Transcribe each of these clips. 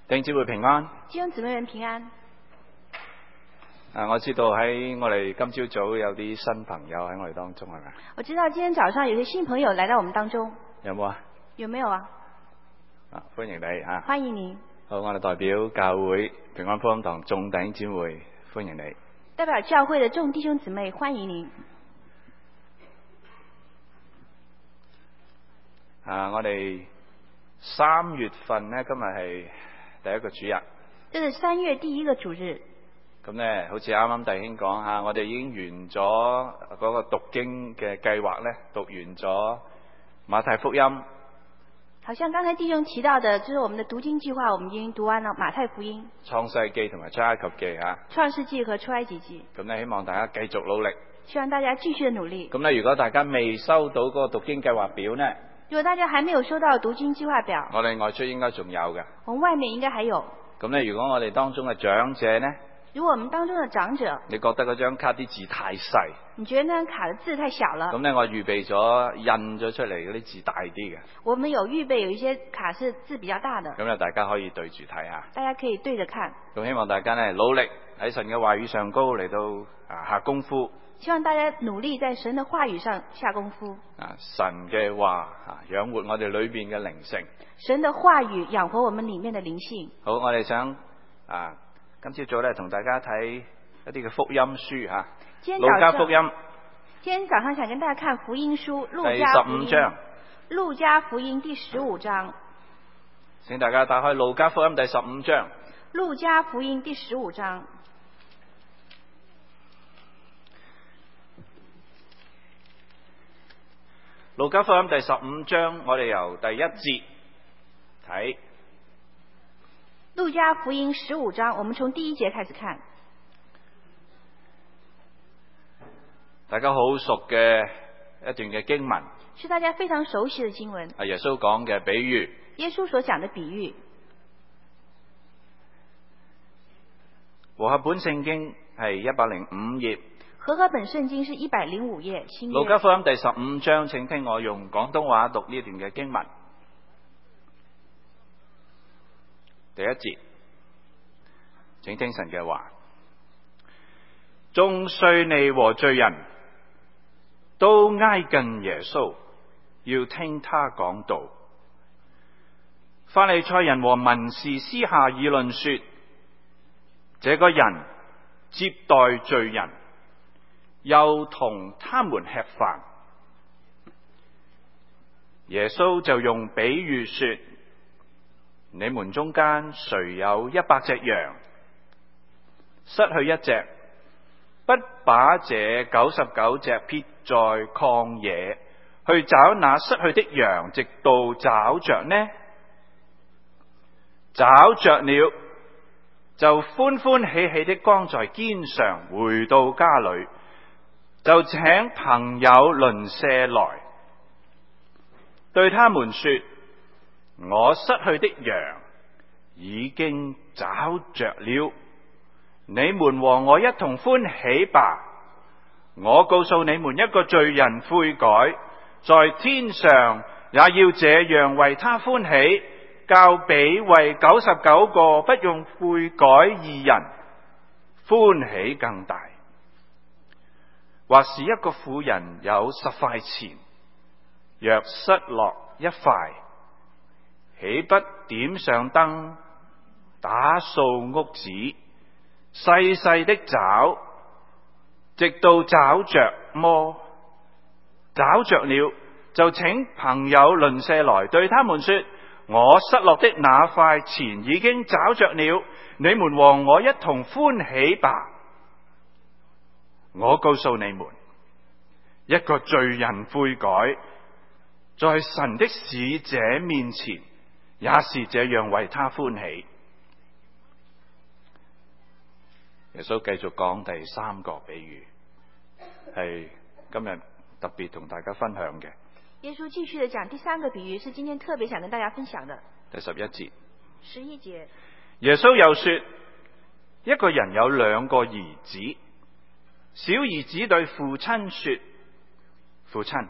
弟兄姊妹平安。 弟兄姊妹們平安。 我知道喺我哋今朝早有啲新朋友喺我哋當中，係咪？ 我知道今天早上有些新朋友來到我們當中。 有冇啊？ 有沒有啊？ 歡迎你吓。 歡迎你。 好，我哋代表教會平安福音堂眾弟兄姊妹歡迎你。 代表教會的眾弟兄姊妹歡迎你。 我哋3月份呢，今日係第一個主日。 這是3月第一個主日。 咁呢，好似啱啱弟兄講吓，我哋已經完咗嗰個讀經嘅計劃呢，讀完咗馬太福音。 好像剛才弟兄提到的，就是我們的讀經計劃，我們已經讀完了馬太福音、 創世記同埋出埃及記吓。 創世記和出埃及記。 咁呢，希望大家繼續努力。 希望大家繼續的努力。 咁呢，如果大家未收到嗰個讀經計劃表呢？ 如果大家還沒有收到讀經計劃表， 我哋外出應該仲有嘅。 我們外面應該還有。 咁呢，如果我哋當中嘅長者呢？ 如果我們當中的長者， 你覺得嗰張卡啲字太細？ 你覺得那張卡的字太小了？ 咁呢，我預備咗印咗出嚟嗰啲字大啲嘅。 我們有預備有一些卡是字比較大的。 咁大家可以對住睇下。 大家可以對着看。 咁希望大家呢，努力喺神嘅話語上高嚟到下功夫。 希望大家努力在神的話語上下功夫。 神嘅話養活我哋裏邊嘅靈性。 神的話語養活我們裏面的靈性。 好，我哋想今朝早咧同大家睇一啲嘅福音書吓。路加福音。 今天早上想跟大家看福音書，路加第15章。 路加福音第15章。 請大家打開路加福音第15章。 路加福音第15章。 路加福音第15章，我哋由第1節睇。 路加福音15章，我們從第1節開始看。 大家好熟嘅一段嘅經文， 是大家非常熟悉的經文。 係耶穌講嘅比喻。 耶穌所講的比喻。 和合本聖經係105頁。 和合本聖經是105頁。新約。 路加福音第15章，請聽我用廣東話讀呢段嘅經文。第1節，請聽神嘅話。眾稅吏和罪人都挨近耶穌，要聽他講道。法利賽人和文士私下議論說：這個人接待罪人，又同他們吃飯。耶穌就用比喻說：你們中間誰有100隻羊，失去一隻，不把這99隻撇在曠野，去找那失去的羊，直到找着呢？找着了，就歡歡喜喜的扛在肩上，回到家裏，就請朋友鄰舍來，對他們說：我失去的羊已經找着了，你們和我一同歡喜吧。我告訴你們，一個罪人悔改，在天上也要這樣為他歡喜，較比為99個不用悔改義人歡喜更大。或是一個婦人有10塊錢，若失落一塊，豈不點上燈，打掃屋子，細細的找，直到找着麼？找着了，就請朋友鄰舍來，對他們說：我失落的那塊錢已經找着了，你們和我一同歡喜吧。我告訴你們，一個罪人悔改，在神的使者面前也是這樣為他歡喜。耶穌繼續講第3個比喻，係今日特別同大家分享嘅。 耶穌繼續的講第3個比喻，是今天特別想跟大家分享的。 第11節。 11節。 耶穌又說：一個人有2個兒子，小兒子對父親說：父親，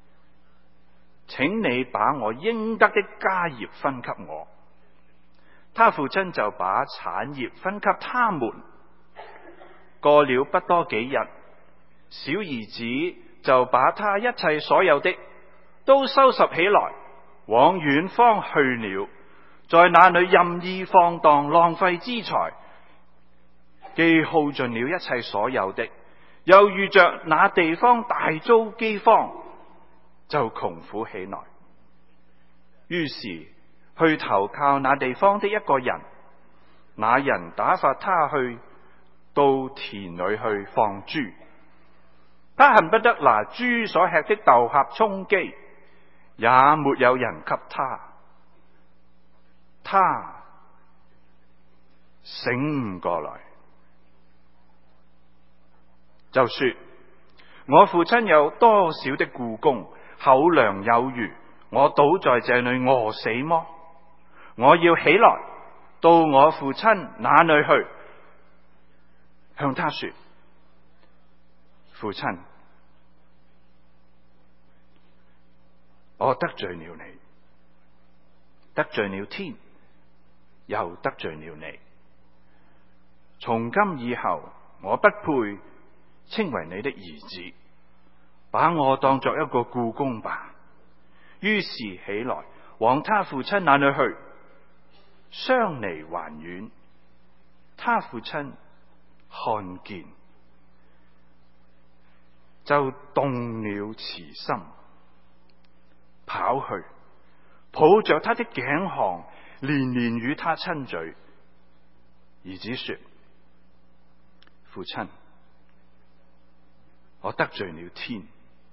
請你把我應得的家業分給我。 他父親就把產業分給他們。過了不多幾日，小兒子就把他一切所有的都收拾起來，往遠方去了，在那裏任意放蕩，浪費資財，既耗盡了一切所有的，又遇着那地方大遭饑荒，就窮苦起來。於是去投靠那地方的一個人，那人打發他去到田裏去放豬。他恨不得拿豬所吃的豆莢充飢，也沒有人給他。他醒悟過來，就說：我父親有多少的僱工，口糧有餘，我倒在這裏餓死麼？我要起來到我父親那裏去，向他說：父親，我得罪了你，得罪了天，又得罪了你。從今以後，我不配稱為你的兒子，把我當作一個僱工吧。於是起來往他父親那裏去。相離還遠，他父親看見，就動了慈心，跑去抱着他的頸項，連連與他親嘴。兒子說：父親，我得罪了天，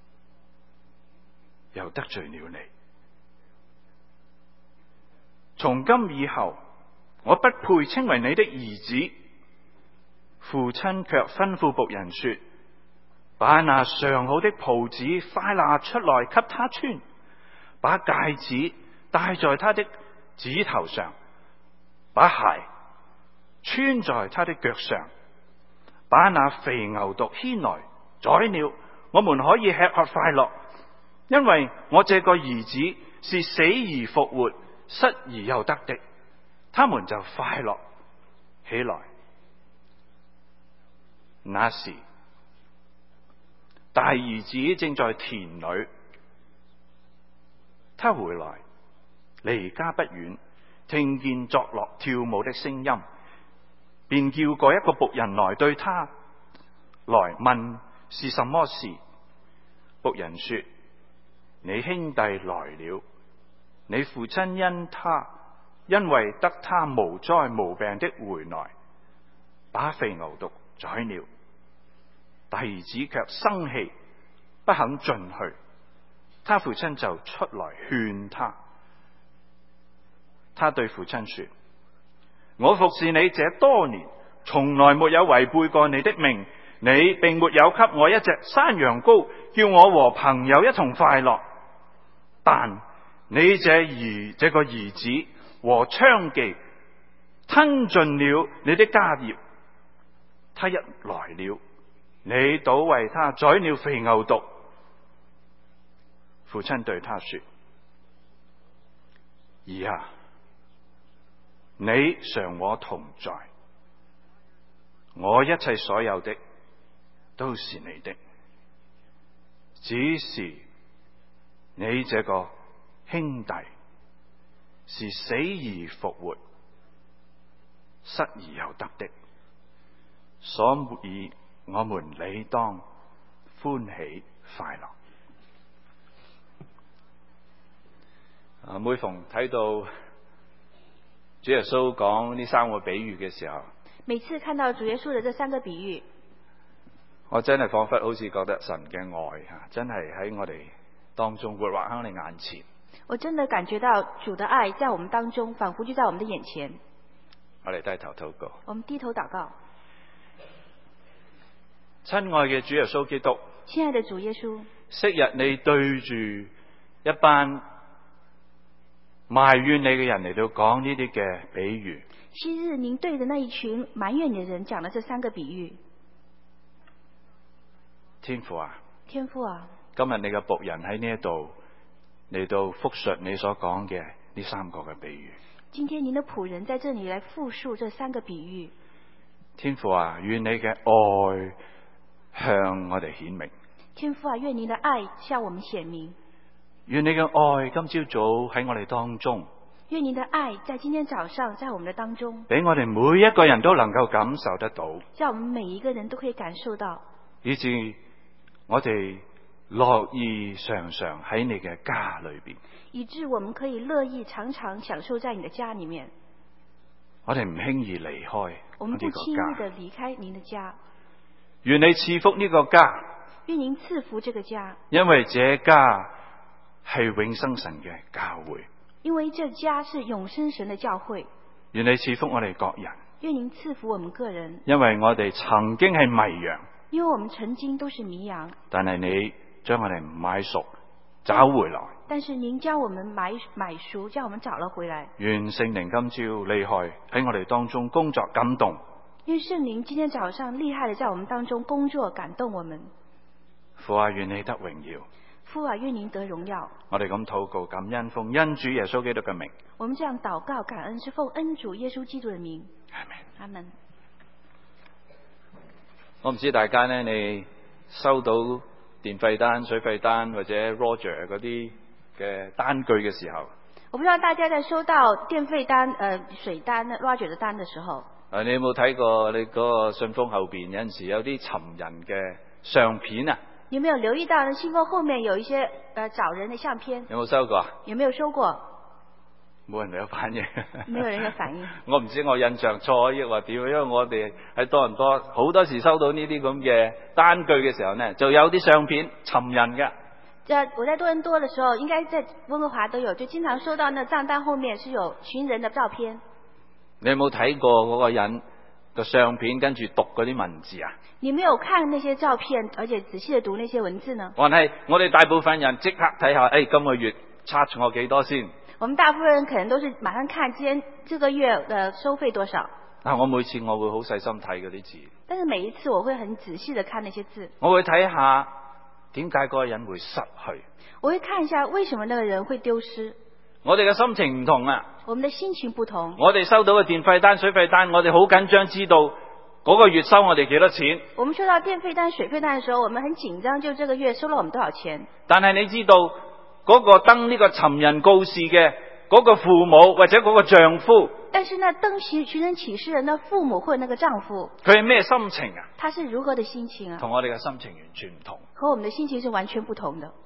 又得罪了你。從今以後，我不配稱為你的兒子。父親卻吩咐僕人說：把那上好的袍子快拿出來給他穿，把戒指戴在他的指頭上，把鞋穿在他的腳上，把那肥牛犢牽來宰了，我們可以吃喝快樂，因為我這個兒子是死而復活，失而又得的。他們就快樂起來。那時大兒子正在田裏，他回來離家不遠，聽見作樂跳舞的聲音，便叫過一個僕人來對他來問是什麼事。僕人說：你兄弟來了，你父親因為得他無災無病的回來，把肥牛犢宰了。大兒子卻生氣，不肯進去。他父親就出來勸他。他對父親說：我服侍你這多年，從來沒有違背過你的命，你並沒有給我一隻山羊羔，叫我和朋友一同快樂。但你這個兒子和娼妓吞盡了你的家業。他一來了，你倒為他宰了肥牛犢。父親對他說：兒啊，你常我同在，我一切所有的都是你的，只是你這個兄弟是死而復活，失而又得的，所以我們理當歡喜快樂。每逢睇到主耶穌講呢三個比喻嘅時候， 每次看到主耶穌的這三個比喻， 我真係彷彿好似覺得神嘅愛真係喺我哋當中活畫喺我哋眼前。 我真的感覺到主的愛在我們當中，仿佛就在我們的眼前。 我哋低頭禱告。 我們低頭禱告。 親愛嘅主耶穌基督， 親愛的主耶穌， 昔日你對住一班埋怨你嘅人嚟到講呢啲嘅比喻。 昔日您對着那一群埋怨你的人講了這三個比喻。 天父啊， 天父啊， 今日你嘅僕人喺呢一度嚟到複述你所講嘅呢三個嘅比喻。 今天您的仆人在这里來複述這3個比喻。 天父啊，願你嘅愛向我哋顯明。 天父啊，願您的愛向我們顯明。 願你嘅愛今朝早喺我哋當中。 願您的愛在今天早上在我們的當中， 俾我哋每一個人都能夠感受得到， 讓我們每一個人都可以感受到， 以致我哋樂意常常喺你嘅家裏邊， 以致我們可以樂意常常享受在你的家裏面。 我哋唔輕易離開我們不呢個輕易家。 地離開您的家。 願你賜福呢個家， 願您賜福這個家， 因為這家係永生神嘅教會。 因為這家是永生神的教會。 願你賜福我哋各人， 願您賜福我們個人， 因為我哋曾經係迷羊， 因為我們曾經都是迷羊， 但係你將我哋買贖找回來。 但是您將我們買贖，將我們找了回來。 願聖靈今朝厲害喺我哋當中工作感動。 願聖靈今天早上厲害地在我們當中工作感動我們。 父啊，願你得榮耀。 父啊，願您得榮耀。 我哋咁禱告感恩，奉恩主耶穌基督嘅名。 我們這樣禱告感恩，是奉恩主耶穌基督的名。 阿門。 阿門。 我唔知大家呢，你收到電費單、水費單或者 Roger 嗰啲嘅單據嘅時候， 我不知道大家在收到電費單、水單、Roger 的單的時候， 你有冇睇過你嗰個信封後邊有陣時有啲尋人嘅相片啊？ 你有沒有留意到呢？信封後面有一些找人的相片， 有冇收過啊？ 有沒有收過？ 冇人有反應。 沒有人有反應。 我唔知我印象錯抑或點，因為我哋喺多倫多好多時收到呢啲咁嘅單據嘅時候呢，就有啲相片尋人嘅。 我在多倫多的時候，應該在溫哥華都有，就經常收到那賬單後面是有尋人的照片。 你有冇睇過嗰個人個相片跟住讀嗰啲文字啊？ 你沒有看那些照片，而且仔細地讀那些文字呢？ 還係我哋大部分人即刻睇下，今個月 charge 我幾多先？ 我們大部分人可能都是馬上看這個月的收費多少。 我每次我會好細心睇嗰啲字。 但是每一次我會很仔細地看那些字。 我會睇下點解嗰個人會失去。 我會看一下為什麼那個人會丟失。 我哋嘅心情唔同啊。 我們的心情不同。 我哋收到嘅電費單、水費單，我哋好緊張，知道嗰個月收我哋幾多錢。 我們收到電費單、水費單的時候，我們很緊張，就這個月收了我們多少錢。 但係你知道嗰個登呢個尋人告示嘅嗰個父母或者嗰個丈夫， 但是那登尋人啟事的那父母或者那個丈夫， 佢係咩心情啊？ 他是如何的心情啊？ 同我哋嘅心情完全唔同。 和我們的心情是完全不同的。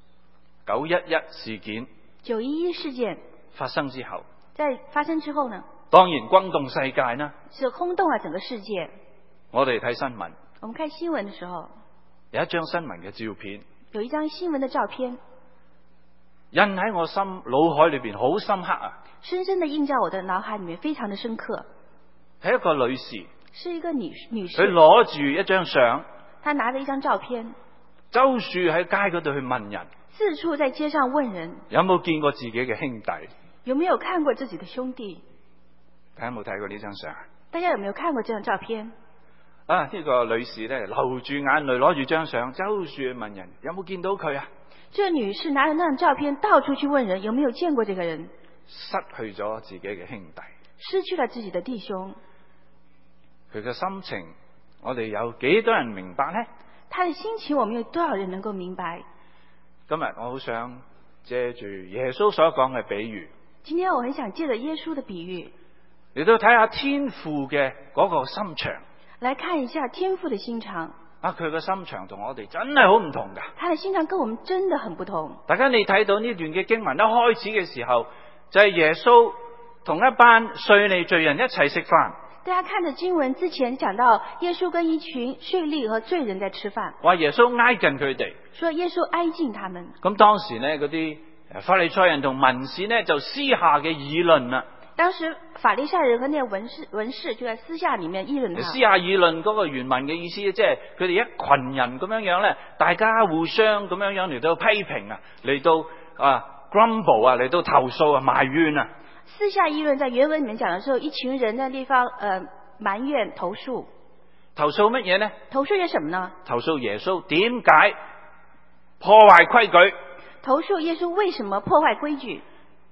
911事件 911事件發生之後， 在發生之後呢， 當然轟動世界啦， 是轟動了整個世界。 我哋睇新聞， 我們看新聞的時候， 有一張新聞嘅照片， 有一張新聞的照片， 印喺我腦海裏邊好深刻啊！ 深深的印在我的腦海裏面，非常的深刻。 係一個女士， 是一個女士， 佢攞住一張相， 她拿着一張照片， 周處喺街嗰度去問人， 四處在街上問人， 有冇見過自己嘅兄弟？ 有沒有看過自己的兄弟？ 大家有冇睇過呢張相？ 大家有沒有看過這張照片？ 呢個女士咧流住眼淚，攞住張相，周處去問人，有冇見到佢啊？ 這女士拿着那張照片到處去問人，有沒有見過這個人？ 失去咗自己嘅兄弟， 失去了自己的弟兄。 佢嘅心情，我哋有幾多人明白呢？ 他的心情，我們有多少人能夠明白？ 今日我好想借住耶穌所講嘅比喻， 今天我很想借着耶穌的比喻， 嚟到睇下天父嘅嗰個心腸， 來看一下天父的心腸。 佢嘅心腸同我哋真係好唔同噶。 他的心腸跟我們真的很不同。 大家你睇到呢段嘅經文一開始嘅時候，就係耶穌同一班稅吏罪人一齊食飯。 大家看着經文之前講到耶穌跟一群稅吏和罪人在吃飯， 話耶穌挨近佢哋， 說耶穌挨近他們。 咁當時呢嗰啲法利賽人同文士呢就私下嘅議論啦。 當時法利賽人和那文士就在私下裏面議論他。 私下議論嗰個原文嘅意思，即係佢哋一群人咁樣樣咧，大家互相咁樣樣嚟到批評啊，嚟到grumble 啊，嚟到投訴啊，埋怨啊。 私下議論在原文裏面講的時候，一群人在地方埋怨投訴。 投訴乜嘢呢？ 投訴些什麼呢？ 投訴耶穌點解破壞規矩？ 投訴耶穌為什麼破壞規矩？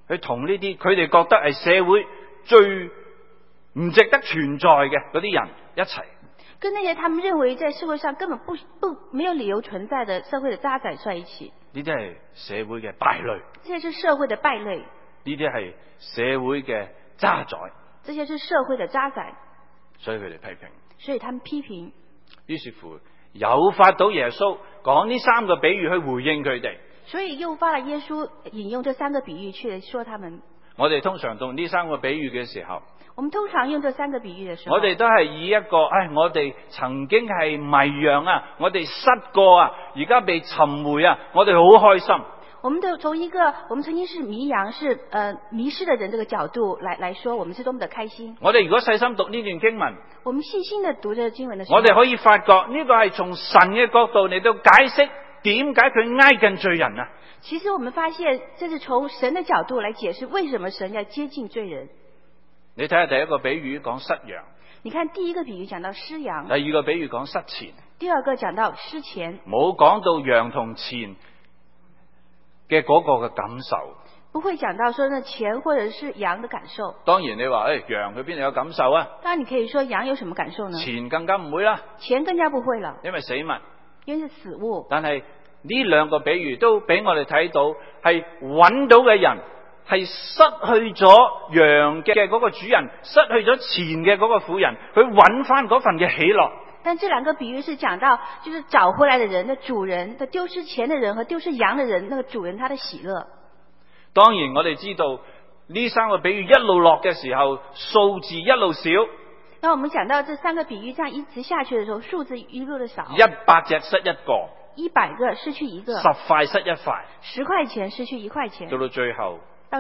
去同呢啲佢哋覺得係社會最唔值得存在嘅嗰啲人一齊。 跟那些他們認為在社會上根本沒有理由存在的社會的渣滓在一起。 呢啲係社會嘅敗類。 這些是社會的敗類。 呢啲係社會嘅渣滓。 這些是社會的渣滓。 所以佢哋批評。 所以他們批評。 於是乎誘發到耶穌講呢三個比喻去回應佢哋。 所以誘發了耶穌引用這三個比喻去說他們。 我哋通常讀呢三個比喻嘅時候， 我們通常用這三個比喻嘅時候， 我哋都係以一個我哋曾經係迷羊啊，我哋失過啊，而家被尋回啊，我哋好開心。 我們都從一個我們曾經是迷羊是迷失的人這個角度來說，我們是多麼的開心。 我哋如果細心讀呢段經文， 我們細心的讀這個經文的時候， 我哋可以發覺呢個係從神嘅角度嚟到解釋點解佢挨近罪人啊。 其實我們發現這是從神的角度來解釋為什麼神要接近罪人。 你睇下第一個比喻講失羊， 你看第一個比喻講到失羊， 第二個比喻講失錢， 第二個講到失錢， 冇講到羊同錢嘅嗰個嘅感受， 不會講到說呢錢或者是羊的感受。 當然你話羊佢邊度有感受啊？ 當然你可以說羊有什麼感受呢？ 錢更加唔會啦， 錢更加不會了， 因為死物， 因為是死物。 但係呢兩個比喻都俾我哋睇到係揾到嘅人係失去咗羊嘅嗰個主人，失去咗錢嘅嗰個婦人，去揾翻嗰份嘅喜樂。 但這兩個比喻是講到就是找回來的人的主人的丟失錢的人和丟失羊的人，那個主人他的喜樂。 當然我哋知道呢三個比喻一路落嘅時候，數字一路少。 那我們講到這三個比喻這樣一直下去的時候，數字一路的少。 100隻失一個 ，100個失去一個 ，10塊失一塊 ，10塊錢失去1塊錢， 到最後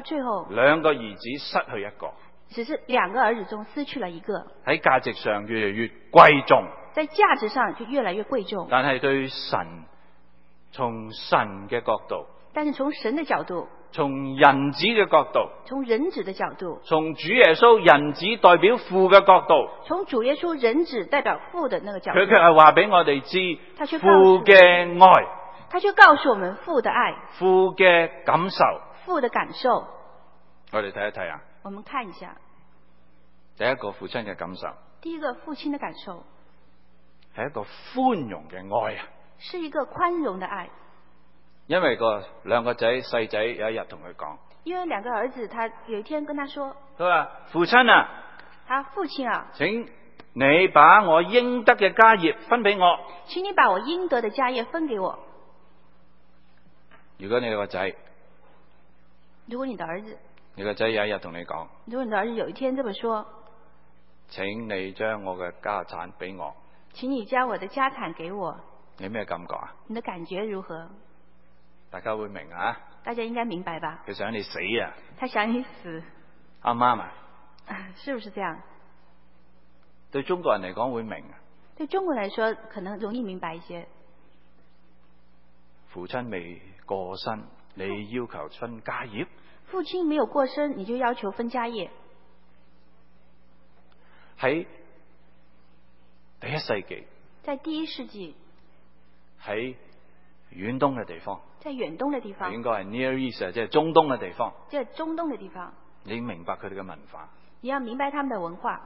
2個兒子失去一個， 只是2個兒子中失去了一個。 喺價值上越嚟越貴重， 在價值上就越來越貴重。 但係對神，從神嘅角度， 但是從神的角度， 從人子嘅角度， 從人子的角度， 從主耶穌人子代表父嘅角度， 從主耶穌人子代表父的那個角度， 佢卻係話俾我哋知父嘅愛， 他卻告訴我們父的愛， 父嘅感受， 父的感受。 我哋睇一睇啊， 我們看一下第一個父親嘅感受， 第一個父親的感受係一個寬容嘅愛啊， 是一個寬容的愛。 因為兩個細仔有一日同佢講， 因為2個兒子，他有一天跟他說， 佢話父親啊， 父親啊， 請你把我應得嘅家業分俾我， 請你把我應得的家業分給我。 如果你個仔， 如果你的兒子， 你個仔有一日同你講， 如果你的兒子有一天這麼說， 請你將我嘅家產俾我， 請你將我的家產給我， 你咩感覺啊？ 你的感覺如何？ 大家會明啊？ 大家應該明白吧？ 佢想你死啊！ 他想你死， 啱唔啱啊？ 是不是這樣？ 對中國人嚟講會明啊。 對中國人來說可能容易明白一些。 父親未過身，你要求分家業？ 父親沒有過身，你就要求分家業？ 喺第1世紀， 在第1世紀， 喺遠東嘅地方， 在遠東嘅地方， 應該係 Near East， 即係中東嘅地方。 即係中東嘅地方， 你明白佢哋嘅文化， 你要明白他們的文化。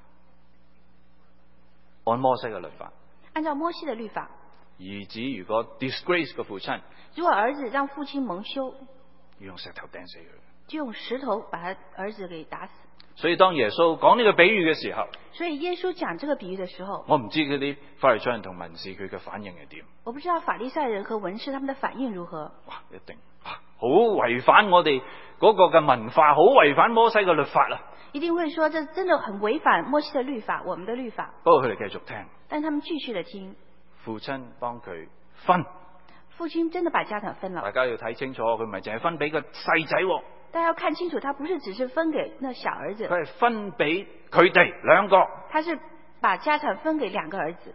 按摩西嘅律法， 按照摩西的律法， 兒子如果 disgrace 個父親， 如果兒子讓父親蒙羞， 要用石頭掟死佢， 就用石頭把他兒子給打死。 所以當耶穌講呢個比喻嘅時候， 所以耶穌講這個比喻的時候， 我唔知嗰啲法利賽人同文士佢嘅反應係點。 我不知道法利賽人和文士他們的反應如何。 哇，一定好違反我哋嗰個嘅文化，好違反摩西嘅律法啊！ 一定會說，這真的很違反摩西的律法，我們的律法。 不過佢哋繼續聽， 但他們繼續的聽。 父親幫佢分， 父親真的把家產分了。 大家要睇清楚，佢唔係淨係分俾個細仔， 大家要看清楚，他不是只是分給那小兒子， 佢係分俾佢哋2個。 他是把家產分給2個兒子。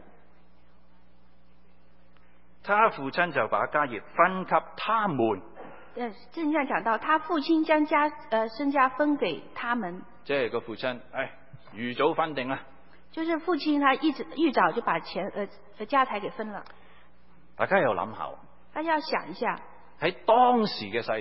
他父親就把家業分給他們。 正像講到，他父親將身家分給他們。 即係個父親，預早分定啦。 就是父親他預早就把家財給分了。 大家又諗下， 大家要想一下， 喺當時嘅世代，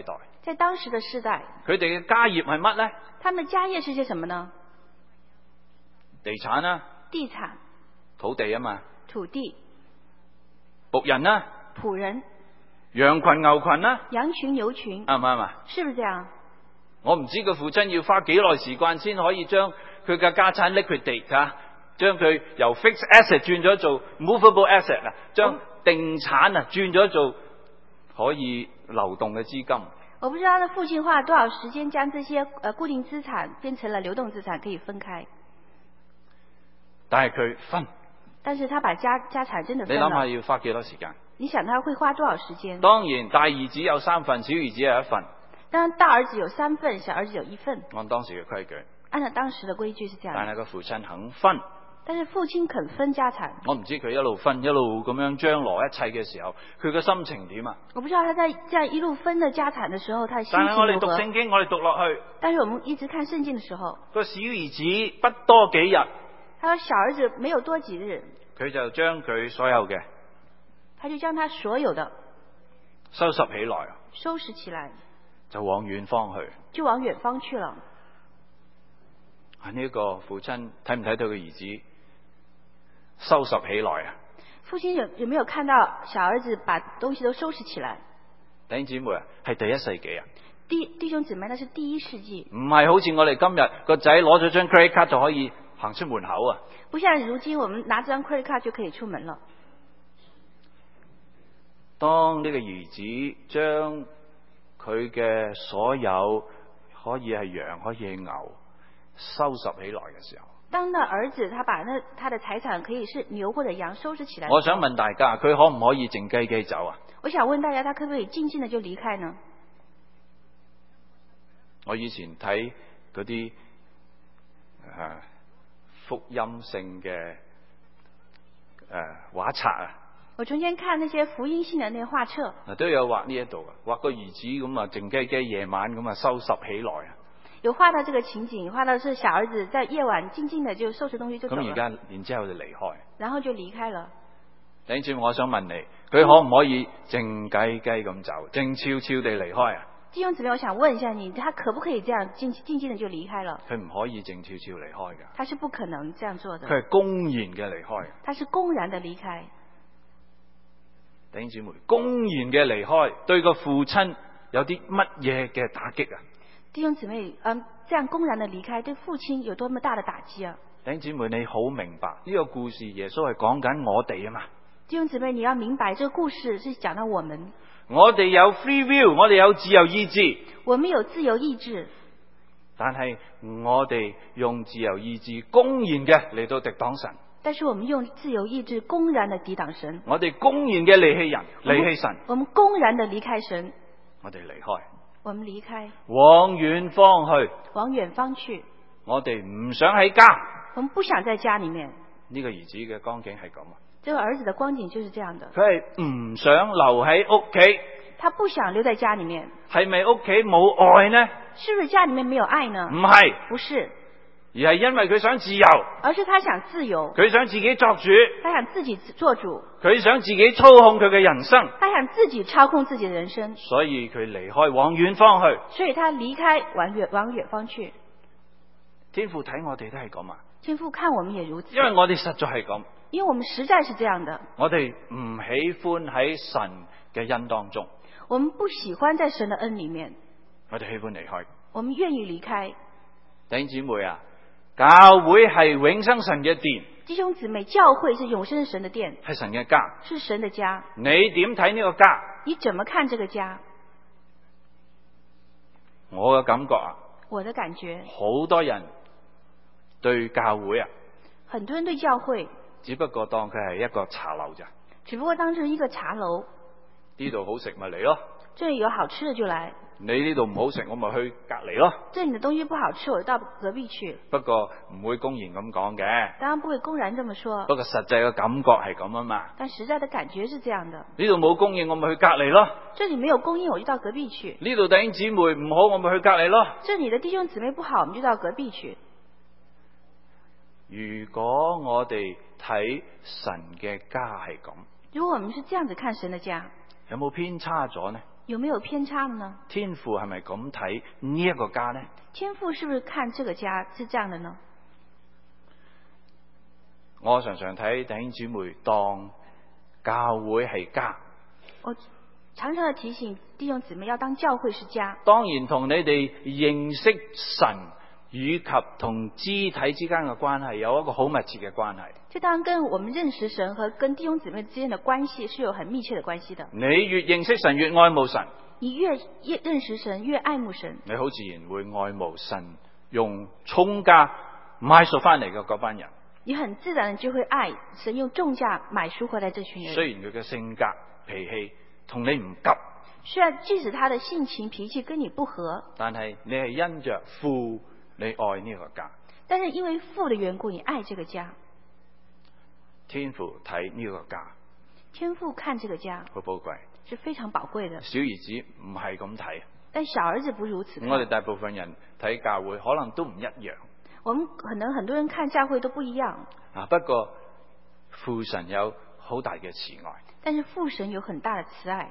在當時的世代， 佢哋嘅家業係乜呢？ 他們的家業是些什麼呢？ 地產啦， 地產、 土地啊嘛， 土地、 僕人啦， 僕人、 羊群牛群啦， 羊群牛群， 啱唔啱啊？ 是不是這樣？ 我唔知個父親要花幾耐時間先可以將佢嘅家產 liquidate 啊，將佢由 fixed asset 轉咗做 movable asset 啊，將定產啊轉咗做可以流動嘅資金。 我不知道他的父親花了多少時間將這些固定資產變成了流動資產，可以分開。 但係佢分， 但是他把家產真的分你了。 諗下要花幾多時間？ 你想他會花多少時間？ 當然大兒子有3份，小兒子有1份。 當然大兒子有3份，小兒子有1份。 按當時嘅規矩， 按照當時的規矩是這樣。 但係個父親肯分。 但是父親肯分家產。 我唔知佢一路分一路咁樣張羅一切嘅時候，佢嘅心情點啊？ 我不知道他在這樣一路分的家產的時候，他的心情如何。 但係我哋讀聖經，我哋讀落去。 但是我們一直看聖經的時候， 個小兒子不多幾日， 他說小兒子沒有多幾日， 佢就將佢所有嘅， 他就將他所有的收拾起來， 收拾起來， 就往遠方去。 就往遠方去了。 呢個父親睇唔睇到個兒子收拾起來啊？ 父親有沒有看到小兒子把東西都收拾起來？ 弟兄姊妹啊，係第1世紀啊！ 弟兄姊妹，那是第1世紀， 唔係好似我哋今日個仔攞咗張 credit card 就可以行出門口啊！ 不像如今我們拿這張 credit card 就可以出門了。 當呢個兒子將佢嘅所有可以係羊可以係牛收拾起來嘅時候， 當那兒子他把他的財產可以是牛或者羊收拾起來， 我想問大家，佢可唔可以靜雞雞走啊？ 我想問大家，他可不可以靜靜的就離開呢？ 我以前睇嗰啲福音性嘅畫冊啊， 我從前看那些福音性的那畫冊， 都有畫呢一度啊，畫個兒子咁啊靜雞雞夜晚咁啊收拾起來啊。 有畫到這個情景，畫到是小兒子在夜晚靜靜的就收拾東西就走了。 咁而家然之後就離開， 然後就離開了。 弟兄姊妹，我想問你，佢可唔可以靜雞雞咁走，靜悄悄地離開啊？ 弟兄姊妹，我想問一下你，他可不可以這樣靜靜的就離開了？ 佢唔可以靜悄悄離開㗎， 他是不可能這樣做的。 佢係公然嘅離開。 他是公然的離開。 弟兄姊妹，公然嘅離開對個父親有啲乜嘢嘅打擊啊？ 弟兄姊妹，這樣公然的離開對父親有多麼大的打擊啊？ 弟兄姊妹，你好明白呢個故事，耶穌係講緊我哋啊嘛。 弟兄姊妹，你要明白，這個故事是講到我們。 我哋有 free will， 我哋有自由意志。 我們有自由意志， 但係我哋用自由意志公然嘅嚟到敵擋神。 但是我們用自由意志公然的抵擋神。 我哋公然嘅離棄人，離棄神。 我們公然的離開神。 我哋離開。 我們離開， 往遠方去。 往遠方去。 我哋唔想喺家。 我們不想在家裏面。 呢個兒子嘅光景係咁啊。 這個兒子的光景就是這樣的。 佢係唔想留喺屋企。 他不想留在家裏面。 係咪屋企冇愛呢？ 是不是家裏面沒有愛呢？ 唔係， 不是， 而係因為佢想自由。 而是他想自由。 佢想自己作主。 他想自己做主。 佢想自己操控佢嘅人生。 他想自己操控自己的人生。 所以佢離開，往遠方去。 所以他離開，往遠方去。 天父睇我哋都係咁啊。 天父看我們也如此。 因為我哋實在係咁。 因為我們實在是這樣的。 我哋唔喜歡喺神嘅恩當中。 我們不喜歡在神的恩裏面。 我哋喜歡離開。 我們願意離開。 弟兄姊妹啊，教會係永生神嘅殿。 弟兄姊妹，教會是永生神的殿， 係神嘅家， 是神的家。 你點睇呢個家？ 你怎麼看這個家？ 我嘅感覺啊， 我的感覺， 好多人對教會啊， 很多人對教會只不過當佢係一個茶樓咋， 只不過當成一個茶樓。 呢度好食咪嚟咯， 這裏有好吃的就來。 你呢度唔好食，我咪去隔籬咯。 這裏的東西不好吃，我就到隔壁去。 不過唔會公然咁講嘅。 當然不會公然這麼說。 不過實際嘅感覺係咁啊嘛。 但實在的感覺是這樣的。 呢度冇供應，我咪去隔籬咯。 這裏沒有供應，我就到隔壁去。 呢度弟兄姊妹唔好，我咪去隔籬咯。 這裏的弟兄姊妹不好，我們就到隔壁去。 如果我哋睇神嘅家係咁， 如果我們是這樣子看神的家， 有冇偏差咗呢？ 有沒有偏差呢？ 天父係咪咁睇呢一個家呢？ 天父是不是看這個家是這樣的呢？ 我常常睇弟兄姊妹當教會係家。 我常常地提醒弟兄姊妹要當教會是家。 當然同你哋認識神以及同肢體之間嘅關係有一個好密切嘅關係。 這當然跟我們認識神和跟弟兄姊妹之間的關係是有很密切的關係的。 你越認識神越愛慕神， 你越認識神越愛慕神， 你好自然會愛慕神用重價買贖翻嚟嘅嗰班人。 你很自然就會愛神用重價買贖回來這群人。 雖然佢嘅性格脾氣同你唔夾， 雖然即使他的性情脾氣跟你不合， 但係你係因着父你愛呢個家。 但是因為父的緣故，你愛這個家。 天父睇呢個家， 天父看這個家好寶貴， 是非常寶貴的。 小兒子唔係咁睇， 但小兒子不如此看。 我哋大部分人睇教會可能都唔一樣。 我們可能很多人看教會都不一樣。 不過父神有好大嘅慈愛。 但是父神有很大的慈愛。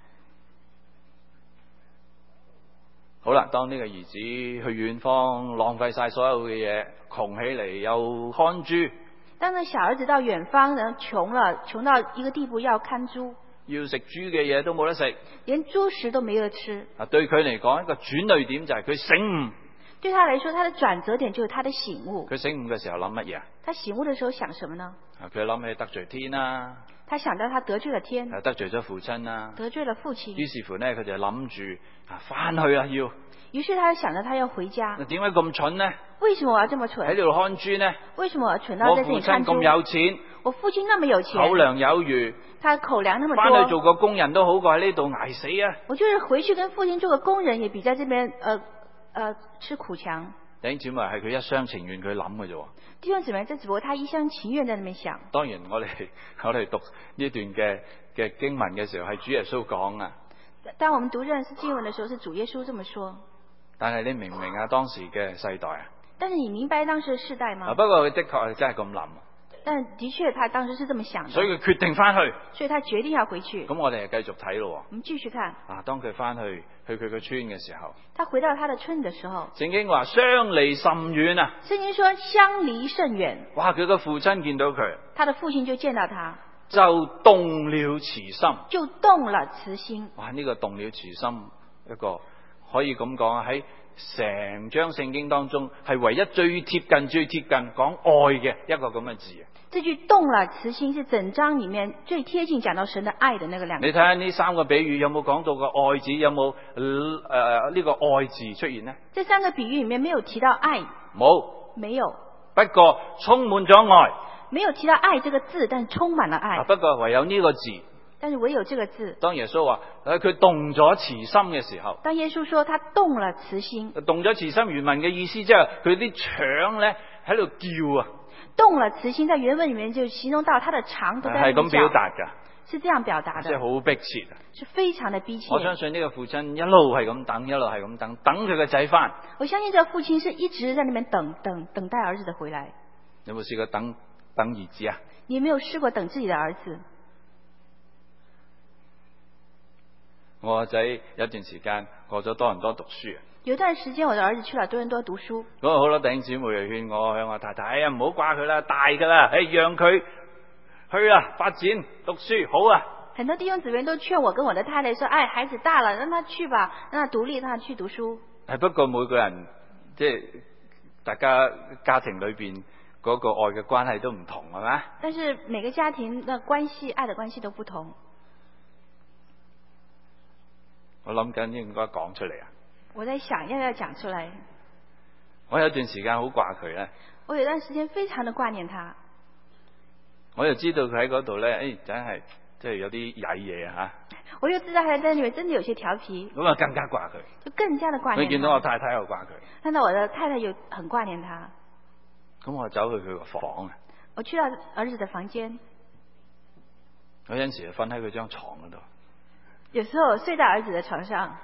好啦，當呢個兒子去遠方浪費晒所有嘅嘢，窮起嚟又看豬。 當那小兒子到遠方，然後窮到一個地步要看豬， 要食豬嘅嘢都冇得食， 連豬食都沒得吃。 對佢嚟講一個轉捩點就係佢醒悟。 對他來說，他的轉折點就是他的醒悟。 佢醒悟嘅時候諗乜嘢？ 他醒悟的時候想什麼呢？ 佢諗起得罪天啦。 他想到他得罪了天， 得罪咗父親啦， 得罪了父親。 於是乎呢，佢就諗住翻去啦要。 於是他想着他要回家。 點解咁蠢呢？ 為什麼我要這麼蠢？ 喺呢度看豬呢？ 為什麼我要蠢到在這裡看豬？ 我父親咁有錢， 我父親那麼有錢， 口糧有餘， 他口糧那麼多， 翻去做個工人都好過喺呢度捱死啊！ 我就是回去跟父親做個工人，也比在這邊吃苦強。 弟兄姊妹係佢一廂情願佢諗嘅啫。 弟兄姊妹，這只不過他一廂情願在那邊想。當然我哋讀呢段嘅經文嘅時候係主耶穌講啊。 當我們讀這段經文的時候，是主耶穌這麼說。 但係你明唔明啊？當時嘅世代啊？ 但是你明白當時的世代嗎？ 不過佢的確係真係咁諗。 但的確，他當時是這麼想的。 所以佢決定翻去。 所以他決定要回去。 咁我哋就繼續睇咯。 我們繼續看。 當佢翻去佢嘅村嘅時候， 他回到他的村的時候， 聖經話相離甚遠啊。 聖經說相離甚遠。 哇！佢個父親見到佢， 他的父親就見到他， 就動了慈心。 就動了慈心。 哇！呢個動了慈心，一個可以咁講啊，喺成章聖經當中係唯一最貼近講愛嘅一個咁嘅字。 這句動了慈心是整章裏面最貼近講到神的愛的那個兩個字。 你睇下呢三個比喻有冇講到個愛字，有冇呢個愛字出現呢？ 這三個比喻裏面沒有提到愛。沒有。 不過充滿咗愛。 沒有提到愛這個字，但充滿了愛。 不過唯有呢個字。 但是唯有這個字。 當耶穌話佢動咗慈心嘅時候， 當耶穌說他動了慈心， 動咗慈心原文嘅意思即係佢啲腸咧喺度叫啊。 動了慈心在原文裏面就形容到他的腸都在係咁表達㗎， 是這樣表達的， 即係好迫切啊， 是非常的逼切。 我相信呢個父親一路係咁等，一路係咁等，等佢個仔翻。 我相信這個父親是一直在那邊等待兒子的回來。 有冇試過等兒子啊？ 你有沒有試過等自己的兒子？ 我個仔有段時間過咗多倫多讀書啊。 有段時間我的兒子去了多倫多讀書， 咁好多弟兄姊妹就勸我向我太太，唔好掛佢啦，大噶啦，讓佢去啊發展讀書好啊。 很多弟兄姊妹都勸我跟我的太太說，孩子大了，讓他去吧，讓他獨立，讓他去讀書。 不過每個人即係大家家庭裏邊嗰個愛嘅關係都唔同係嘛？ 但是每個家庭的關係，愛的關係都不同。 我諗緊應該講出嚟啊！ 我在想要講出來。 我有段時間好掛佢咧。 我有段時間非常的掛念他。 我就知道佢喺嗰度咧，真係即係有啲曳嘢啊！ 我就知道佢在裏面真的有些調皮。 咁啊，更加掛佢。 就更加的掛念他。 你見到我太太又掛佢。 看到我的太太又很掛念他。 咁我走去佢個房啊。我去到兒子的房間。 我有陣時就瞓喺佢張床嗰度。 有時候我睡在兒子的床上。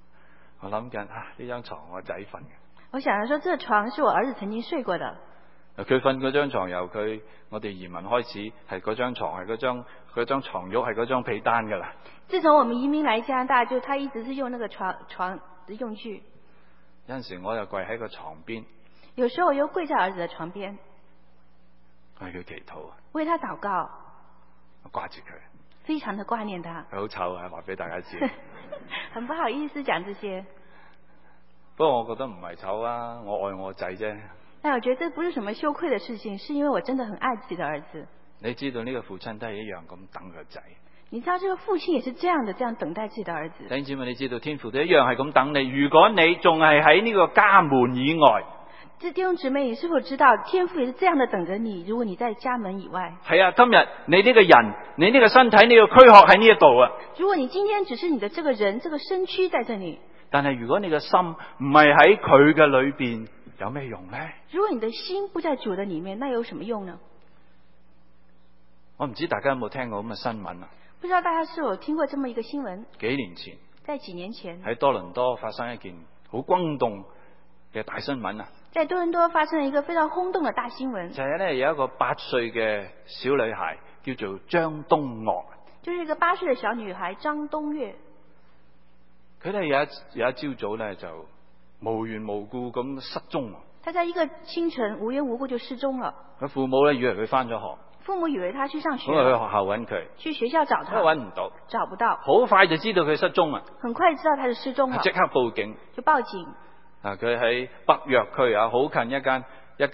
我諗緊呢張床我仔瞓嘅。 我想着說，這床是我兒子曾經睡過的。 佢瞓嗰張床由我哋移民開始係嗰張床，係嗰張床褥係嗰張被單噶啦。 自從我們移民來加拿大，就他一直是用那個床的用具。 有陣時我就跪喺個床邊， 有時候我又跪在兒子的床邊， 為佢祈禱， 為他禱告， 我掛住佢， 非常的掛念他。 佢好醜啊，話俾大家知。 很不好意思講這些， 不過我覺得唔係醜啊，我愛我仔啫。 但我覺得這不是什麼羞愧的事情，是因為我真的很愛自己的兒子。 你知道呢個父親都係一樣咁等個仔。 你知道這個父親也是這樣等待自己的兒子。 弟兄姊妹，你知道天父都一樣係咁等你。如果你仲係喺呢個家門以外， 這弟兄姊妹，你是否知道天父也是這樣的等着你？如果你在家門以外， 係啊，今日你呢個人，你呢個身體，你個軀殼喺呢一度啊。 如果你今天只是你的這個人，這個身軀在這裏， 但係如果你個心唔係喺佢嘅裏邊，有咩用呢？ 如果你的心不在主的裏面，那有什麼用呢？ 我唔知大家有冇聽過咁嘅新聞啊？ 不知道大家是否聽過這麼一個新聞？ 幾年前， 在幾年前喺多倫多發生一件好轟動嘅大新聞啊！ 在多倫多發生了一個非常轟動的大新聞， 就係咧有一個8歲嘅小女孩叫做張東岳， 就是一個8歲嘅小女孩張東岳。 佢哋有一朝早咧就無緣無故咁失蹤。 她在一個清晨無緣無故就失蹤了。 佢父母咧以為佢翻咗學， 父母以為她去上學， 咁啊去學校揾佢， 去學校找她， 都揾唔到， 找不到， 好快就知道佢失蹤啦， 很快知道她是失蹤了， 即刻報警， 就報警。 啊，佢喺北約區啊，好近一間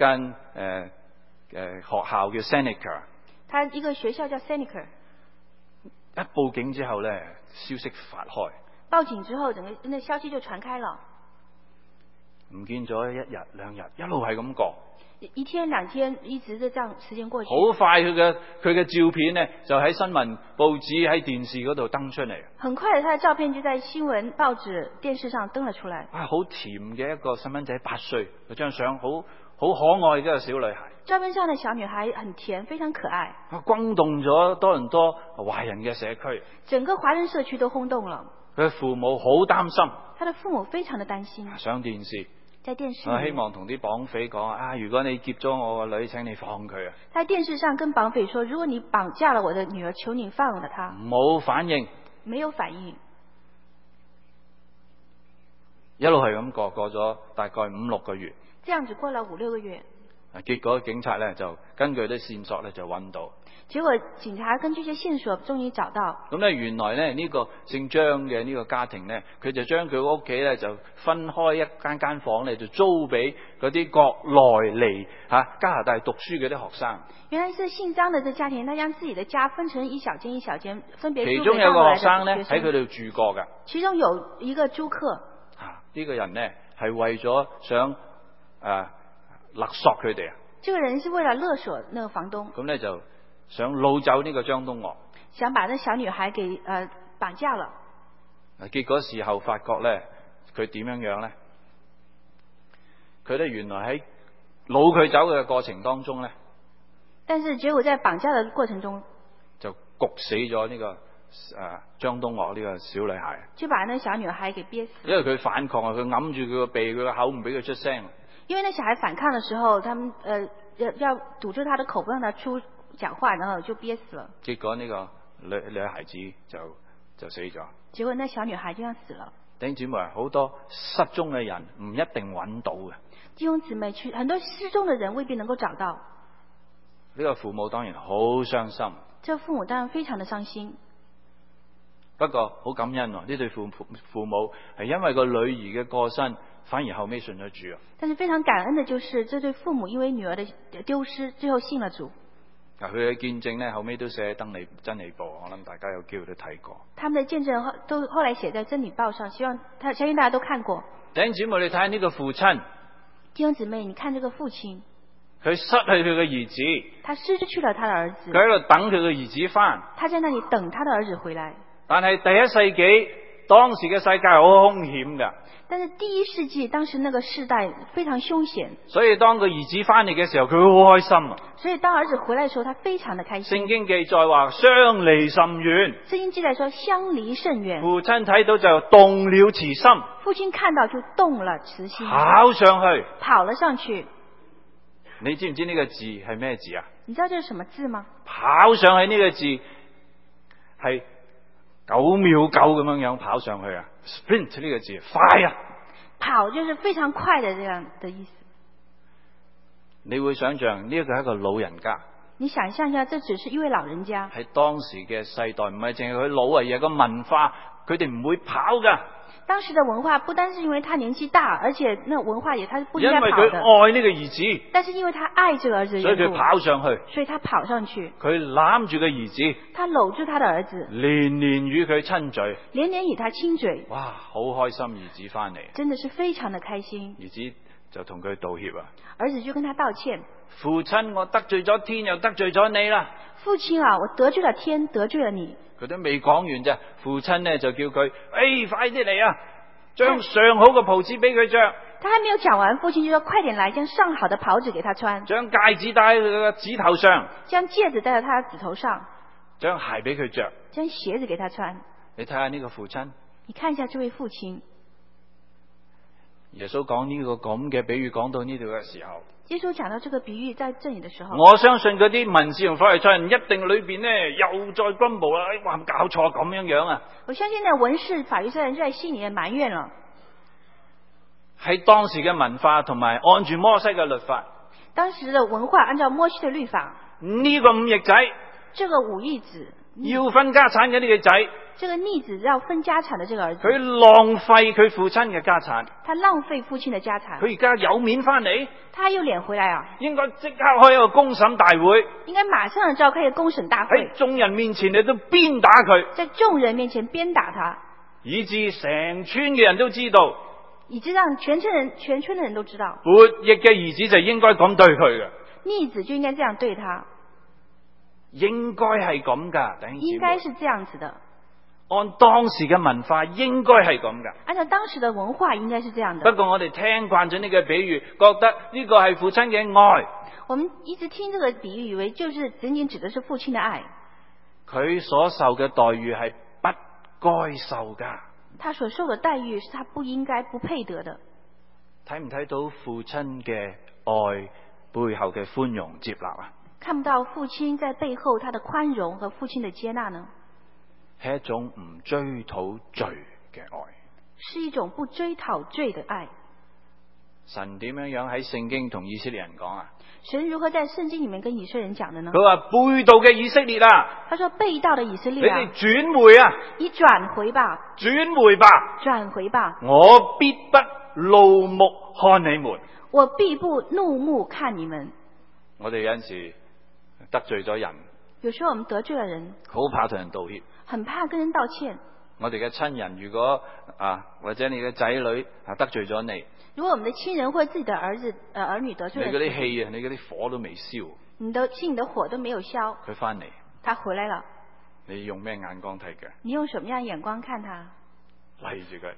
學校叫 Seneca。 他一個學校叫 Seneca。 一報警之後咧，消息發開。 報警之後，整個那消息就傳開了。 唔見咗1日2日，一路係咁過。 一天2天，一直就這樣時間過去。 好快佢嘅照片呢，就喺新聞報紙喺電視嗰度登出嚟。 很快，他的照片就在新聞報紙電視上登了出來。 好甜嘅一個細蚊仔，8歲，嗰張相好可愛嘅一個小女孩。 照片上的小女孩很甜，非常可愛。 轟動咗多倫多華人嘅社區。 整個華人社區都轟動了。 佢父母好擔心。 他的父母非常的擔心。 上電視。 在電視。 我希望同啲綁匪講啊，如果你劫咗我個女，請你放佢啊。 在電視上跟綁匪說，如果你綁架了我的女兒，求你放了她。 冇反應。 沒有反應。 一路係咁過咗大概5-6個月。 這樣子過了5-6個月。 結果警察咧就根據啲線索咧就揾到。 結果警察根據這些線索終於找到。 咁咧原來咧呢個姓張嘅呢個家庭咧，佢就將佢屋企咧就分開一間房咧，就租俾嗰啲國內嚟加拿大讀書嘅啲學生。 原來是姓張的這家庭，他將自己的家分成一小間一小間，分別租給其中有個學生咧喺佢度住過㗎。 其中有一個租客。 呢個人咧係為咗想勒索佢哋啊！ 這個人是為了勒索那個房東。 咁咧就想擄走呢個張東岳， 想把那小女孩給綁架了。 結果事後發覺咧，佢點樣樣咧？佢咧原來喺擄佢走嘅過程當中咧， 但是結果在綁架嘅過程中， 就焗死咗呢個張東岳呢個小女孩。 就把那小女孩給憋死。 因為佢反抗啊，佢揞住佢個鼻，佢個口唔俾佢出聲。 因為那小孩反抗的時候，他們要堵住他的口，不讓他出講話，然後就憋死了。 結果呢個女孩子就死咗。 結果那小女孩就這樣死了。 弟兄姊妹，好多失蹤嘅人唔一定揾到嘅。 弟兄姊妹，很多失蹤嘅人未必能夠找到。 呢個父母當然好傷心。 這父母當然非常的傷心。 不過好感恩喎，呢對父母係因為個女兒嘅過身，反而後尾信咗主啊！ 但是非常感恩的就是這對父母因為女兒的丟失，最後信了主。 佢嘅見證呢，後尾都寫喺真理報，我諗大家有機會都睇過。 他們的見證都後來寫在真理報上，相信大家都看過。 弟兄姊妹，你睇下呢個父親。 弟兄姊妹，你看這個父親， 佢失去佢嘅兒子， 他失去了他的兒子， 佢喺度等佢嘅兒子翻， 他在那裡等他的兒子回來。 但係第一世紀當時嘅世界好兇險㗎。 但是第一世紀當時那個世代非常兇險， 所以當個兒子翻嚟嘅時候，佢好開心啊！ 所以當兒子回來嘅時候，他非常的開心。 聖經記載話相離甚遠， 聖經記載說相離甚遠。 父親睇到就動了慈心， 父親看到就動了慈心， 跑上去， 跑了上去， 你知唔知呢個字係咩字啊？ 你知道這是什麼字嗎？ 跑上去呢個字係9秒9咁樣跑上去啊 ！sprint 呢個字快啊！ 跑就是非常快的這樣的意思。 你會想象呢個係一個老人家。 你想象一下，這只是一位老人家。 喺當時嘅世代，唔係淨係佢老啊，而係個文化，佢哋唔會跑噶。 當時的文化不單是因為他年紀大，而且那文化也他是不應該跑的。 因為佢愛呢個兒子， 但是因為他愛這個兒子， 所以佢跑上去。 所以他跑上去。 佢攬住個兒子， 他摟住他的兒子， 連連與佢親嘴， 連連與他親嘴。 哇，好開心！兒子翻嚟， 真的是非常的開心。 兒子就同佢道歉啊。 兒子就跟他道歉。 父親，我得罪咗天，又得罪咗你啦。 父親啊，我得罪了天，得罪了你。 佢都未講完咋，父親呢就叫佢，快啲嚟啊，將上好嘅袍子俾佢着。 他還沒有講完，父親就說：快點來，將上好的袍子給他穿。 將戒指戴喺佢嘅指頭上。 將戒指戴在他的指頭上。 將鞋俾佢着。 將鞋子給他穿。 你睇下呢個父親。 你看一下這位父親。 耶穌講呢個咁嘅比喻講到呢度嘅時候， 耶穌講到這個比喻在這裏的時候， 我相信嗰啲文士同法利賽人一定裏邊呢又再軍暴啦，話搞錯咁樣啊！ 我相信呢文士法利賽人就在心裏面埋怨了。 喺當時嘅文化同埋按住摩西嘅律法， 當時的文化按照摩西的律法， 呢個五翼仔， 這個五翼子要分家產嘅呢個仔， 這個逆子要分家產的這個兒子， 佢浪費佢父親嘅家產， 他浪費父親的家產， 佢而家有面翻嚟， 他又臉回來啊！ 應該即刻開一個公審大會， 應該馬上召開一個公審大會， 喺眾人面前你都鞭打佢， 在眾人面前鞭打他， 以致成村嘅人都知道， 以致讓全村的人都知道， 悖逆嘅兒子就應該咁對佢嘅， 逆子就應該這樣對他， 應該係咁噶，弟兄姊妹， 應該是這樣子的。 按當時嘅文化應該係咁噶， 按照當時的文化應該是這樣的。 不過我哋聽慣咗呢個比喻，覺得呢個係父親嘅愛。 我們一直聽這個比喻，以為就是僅僅指的是父親的愛。 佢所受嘅待遇係不該受噶。 他所受的待遇是他不應該、不配得的。 睇唔睇到父親嘅愛背後嘅寬容接納啊？ 看不到父親在背後他的寬容和父親的接納呢？ 係一種唔追討罪嘅愛， 是一種不追討罪的愛。 神點樣喺聖經同以色列人講啊？ 神如何在聖經裏面跟以色列人講的呢？ 佢話背道嘅以色列啊， 他說背道的以色列啊， 你哋轉回啊， 你轉回吧， 轉回吧， 轉回吧， 我必不怒目看你們， 我必不怒目看你們。 我哋有陣時得罪咗人， 有時候我們得罪了人， 好怕同人道歉， 很怕跟人道歉。 我哋嘅親人如果或者你嘅仔女得罪咗你， 如果我們的親人或者自己的兒女得罪了你嗰啲氣啊，你嗰啲火都未燒， 你的心裏的火都沒有消， 佢翻嚟， 他回來了， 你用咩眼光睇佢？ 你用什麼樣的眼光看他？ 圍住佢，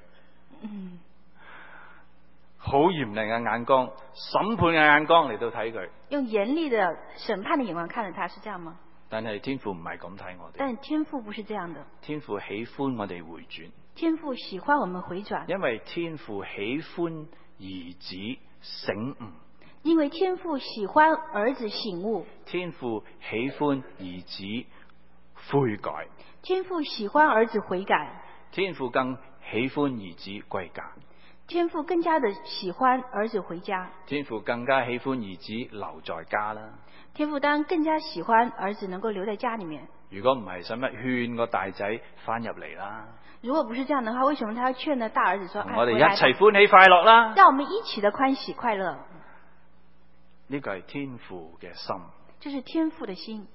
好嚴厲嘅眼光，審判嘅眼光嚟到睇佢， 用嚴厲的審判的眼光看着他，是這樣嗎？ 但係天父唔係咁睇我哋， 但天父不是這樣的， 天父喜歡我哋回轉， 天父喜歡我們回轉， 因為天父喜歡兒子醒悟， 因為天父喜歡兒子醒悟， 天父喜歡兒子悔改， 天父喜歡兒子悔改， 天父更喜歡兒子歸家， 天父更加的喜歡兒子回家， 天父更加喜歡兒子留在家啦。 天父當然更加喜歡兒子能夠留在家裏面。 如果唔係，使乜勸個大仔翻入嚟啦？ 如果不是這樣的話，為什麼他要勸呢大兒子說： 我哋一齊歡喜快樂啦！ 讓我們一起的歡喜快樂。 呢個係天父嘅心， 這是天父的心。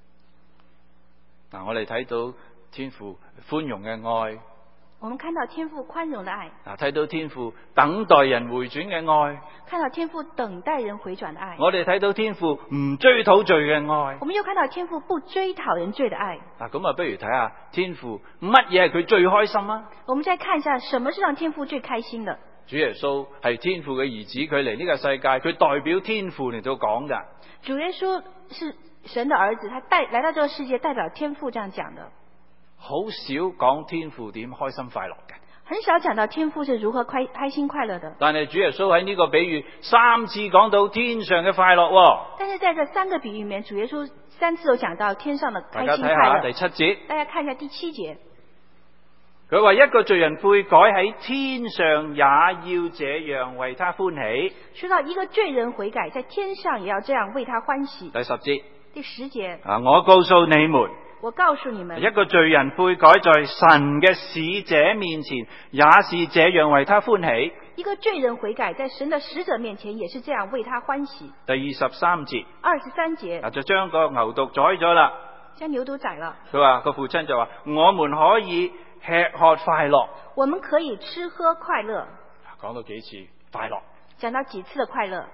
嗱，我哋睇到天父寬容嘅愛， 我們看到天父寬容的愛， 睇到天父等待人回轉嘅愛， 看到天父等待人回轉的愛。 我哋睇到天父唔追討罪嘅愛， 我們又看到天父不追討人罪的愛。 咁不如睇下天父乜嘢係佢最開心啊？ 我們再看一下什麼是讓天父最開心的。 主耶穌係天父嘅兒子，佢嚟呢個世界，佢代表天父嚟到講噶。主耶穌是神的兒子，他來到這個世界代表天父這樣講的。 好少講天父點開心快樂嘅， 很少講到天父是如何開心快樂的。 但係主耶穌喺呢個比喻3次講到天上嘅快樂喎。 但是在這3個比喻裏面，主耶穌3次都講到天上的開心快樂。 大家睇下第7節。 大家看一下第7節。 佢話一個罪人悔改喺天上也要這樣為他歡喜。 說到一個罪人悔改，在天上也要這樣為他歡喜。 第10節。 第10節。 我告訴你們。 我告訴你們。 一個罪人悔改在神嘅使者面前，也是這樣為他歡喜。 一個罪人悔改在神的使者面前，也是這樣為他歡喜。 第23節。 23節。 就將個牛犢宰咗啦。 將牛犢宰了。 佢話個父親就話：我們可以吃喝快樂。 我們可以吃喝快樂。 講到幾次快樂？ 講到幾次的快樂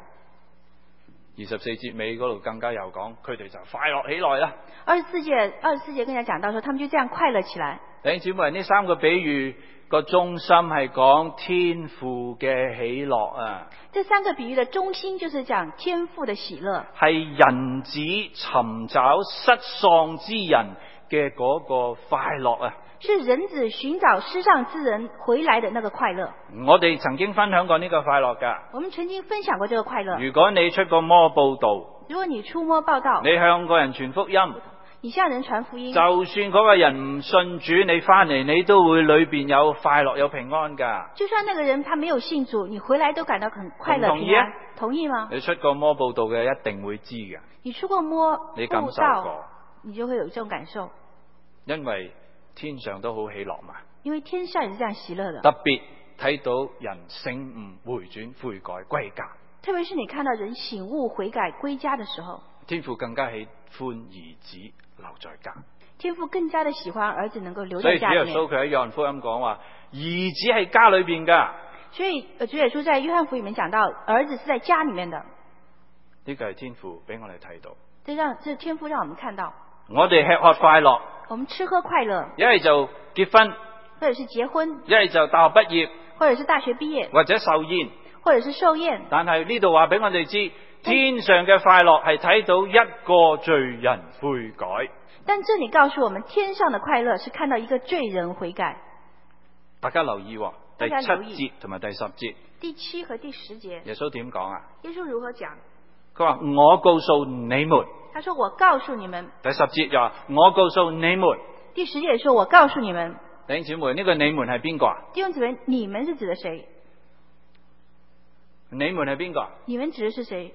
？24節尾嗰度更加有講，佢哋就快樂起來啦。 24節更加講到說，他們就這樣快樂起來。 弟兄姊妹，呢3個比喻個中心係講天父嘅喜樂啊。 這3個比喻的中心就是講天父的喜樂， 係人子尋找失喪之人嘅嗰個快樂啊。 是人子尋找失喪之人回來的那個快樂。 我哋曾經分享過呢個快樂㗎。 我們曾經分享過這個快樂。 如果你出個摩報道， 如果你出摩報道， 你向個人傳福音， 你向人傳福音， 就算嗰個人唔信主，你翻嚟你都會裏邊有快樂有平安㗎。 就算那個人他沒有信主，你回來都感到很快樂平安。同意嗎？ 你出過摩報道嘅一定會知㗎。 你出過摩報道， 你感受過， 你就會有這種感受。 因為天上都好喜樂嘛。 因為天上也是這樣喜樂的。 特別睇到人醒悟回轉悔改歸家。 特別是你看到人醒悟悔改歸家的時候， 天父更加喜歡兒子留在家。 天父更加的喜歡兒子能夠留在家裏面。 所以主耶穌佢喺約翰福音講話，兒子喺家裏邊噶。 所以主耶穌在約翰福音裏面講到，兒子是在家裏面的。 呢個係天父俾我哋睇到。 這天父讓我們看到。 我哋吃喝快樂。 我們吃喝快樂。 一係就結婚， 或者是結婚。 一係就大學畢業， 或者是大學畢業， 或者壽宴， 或者是壽宴。 但係呢度話俾我哋知，天上嘅快樂係睇到一個罪人悔改。 但這裏告訴我們，天上的快樂是看到一個罪人悔改。 大家留意第7節同埋第10節。 第7和第10節。 耶穌點講啊？ 耶穌如何講？ 佢話我告訴你們。 他說我告訴你們。 第10節又話我告訴你們。 第10節說我告訴你們。 弟兄姊妹，呢個你們係邊個啊？ 弟兄姊妹，你們是指的誰？ 你們係邊個？ 你們指的是誰？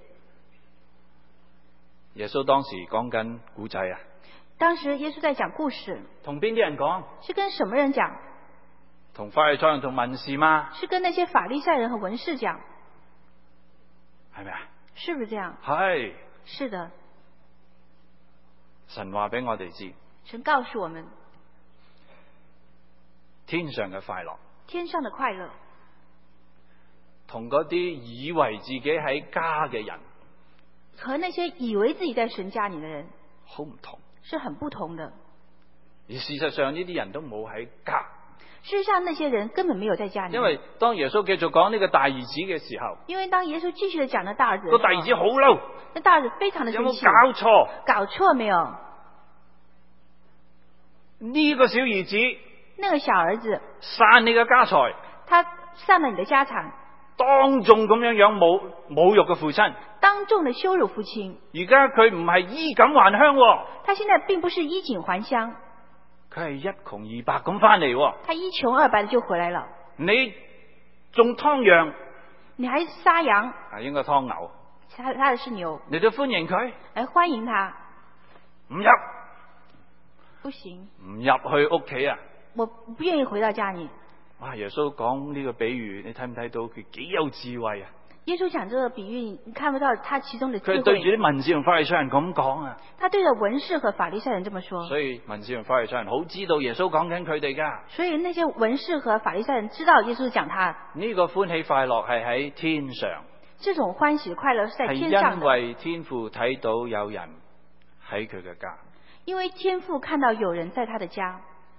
耶穌當時講緊古仔啊。 當時耶穌在講故事。 同邊啲人講？ 是跟什麼人講？ 同法利賽人同文士嗎？ 是跟那些法利賽人和文士講。 係咪啊？ 是不是這樣？ 係。 是的。 神話俾我哋知。 神告訴我們。 天上嘅快樂。 天上的快樂。 同嗰啲以為自己喺家嘅人。 和那些以為自己在神家裏的人。 好唔同。 是很不同的。 而事實上呢啲人都冇喺家。 事實上那些人根本沒有在家裏。 因為當耶穌繼續講呢個大兒子嘅時候。 因為當耶穌繼續地講那大兒子。 個大兒子好嬲。 那大兒子非常的生氣。 有冇搞錯？ 搞錯沒有？ 呢個小兒子。 那個小兒子。 散你嘅家財。 他散了你的家產。 當眾咁樣侮辱嘅父親。 當眾的羞辱父親。 而家佢唔係衣錦還鄉。 他現在並不是衣錦還鄉。 佢係一窮二白咁翻嚟。 他一窮二白就回來了。 你仲劏羊？ 你還殺羊？ 應該劏牛。 他的是牛。 你都歡迎佢？ 來歡迎他？ 唔入。 不行。 唔入去屋企啊？ 我不願意回到家裏。 哇！耶穌講呢個比喻，你睇唔睇到佢幾有智慧啊？ 耶穌講這個比喻，你看不到他其中的智慧。 佢對住啲文士同法利賽人咁講啊。 他對着文士和法利賽人這麼說。 所以文士同法利賽人好知道耶穌講緊佢哋噶。 所以那些文士和法利賽人知道耶穌講他。 呢個歡喜快樂係喺天上。 這種歡喜快樂是在天上的。 係因為天父睇到有人喺佢嘅家。 因為天父看到有人在他的家。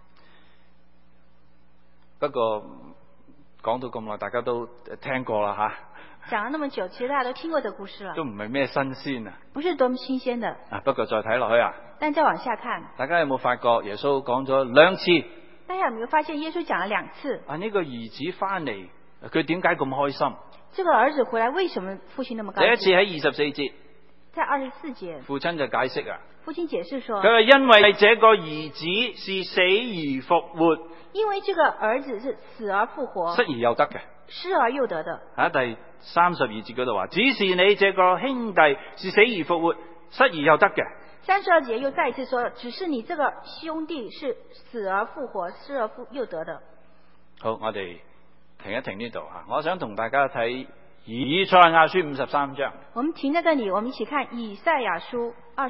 不過講到咁耐，大家都聽過啦吓。 講了那麼久，其實大家都聽過這個故事了。 都唔係咩新鮮啊。 不是多麼新鮮的。 不過再睇落去啊。 但再往下看， 大家有冇發覺耶穌講咗2次大家有沒有發現耶穌講了2次？ 呢個兒子翻嚟，佢點解咁開心？ 這個兒子回來，為什麼父親那麼高興？ 第一次喺24節， 在24節， 父親就解釋父親解釋說， 佢話因為這個兒子是死而復活， 因為這個兒子是死而復活， 失而又得嘅。 失而又得的。 喺第32節嗰度話，只是你這個兄弟是死而復活，失而又得嘅。 32節又再一次說，只是你這個兄弟是死而復活，失而又得的。 好，我哋停一停呢度吓，我想同大家睇以賽亞書53章。 我們停在這裏，我們一起看以賽亞書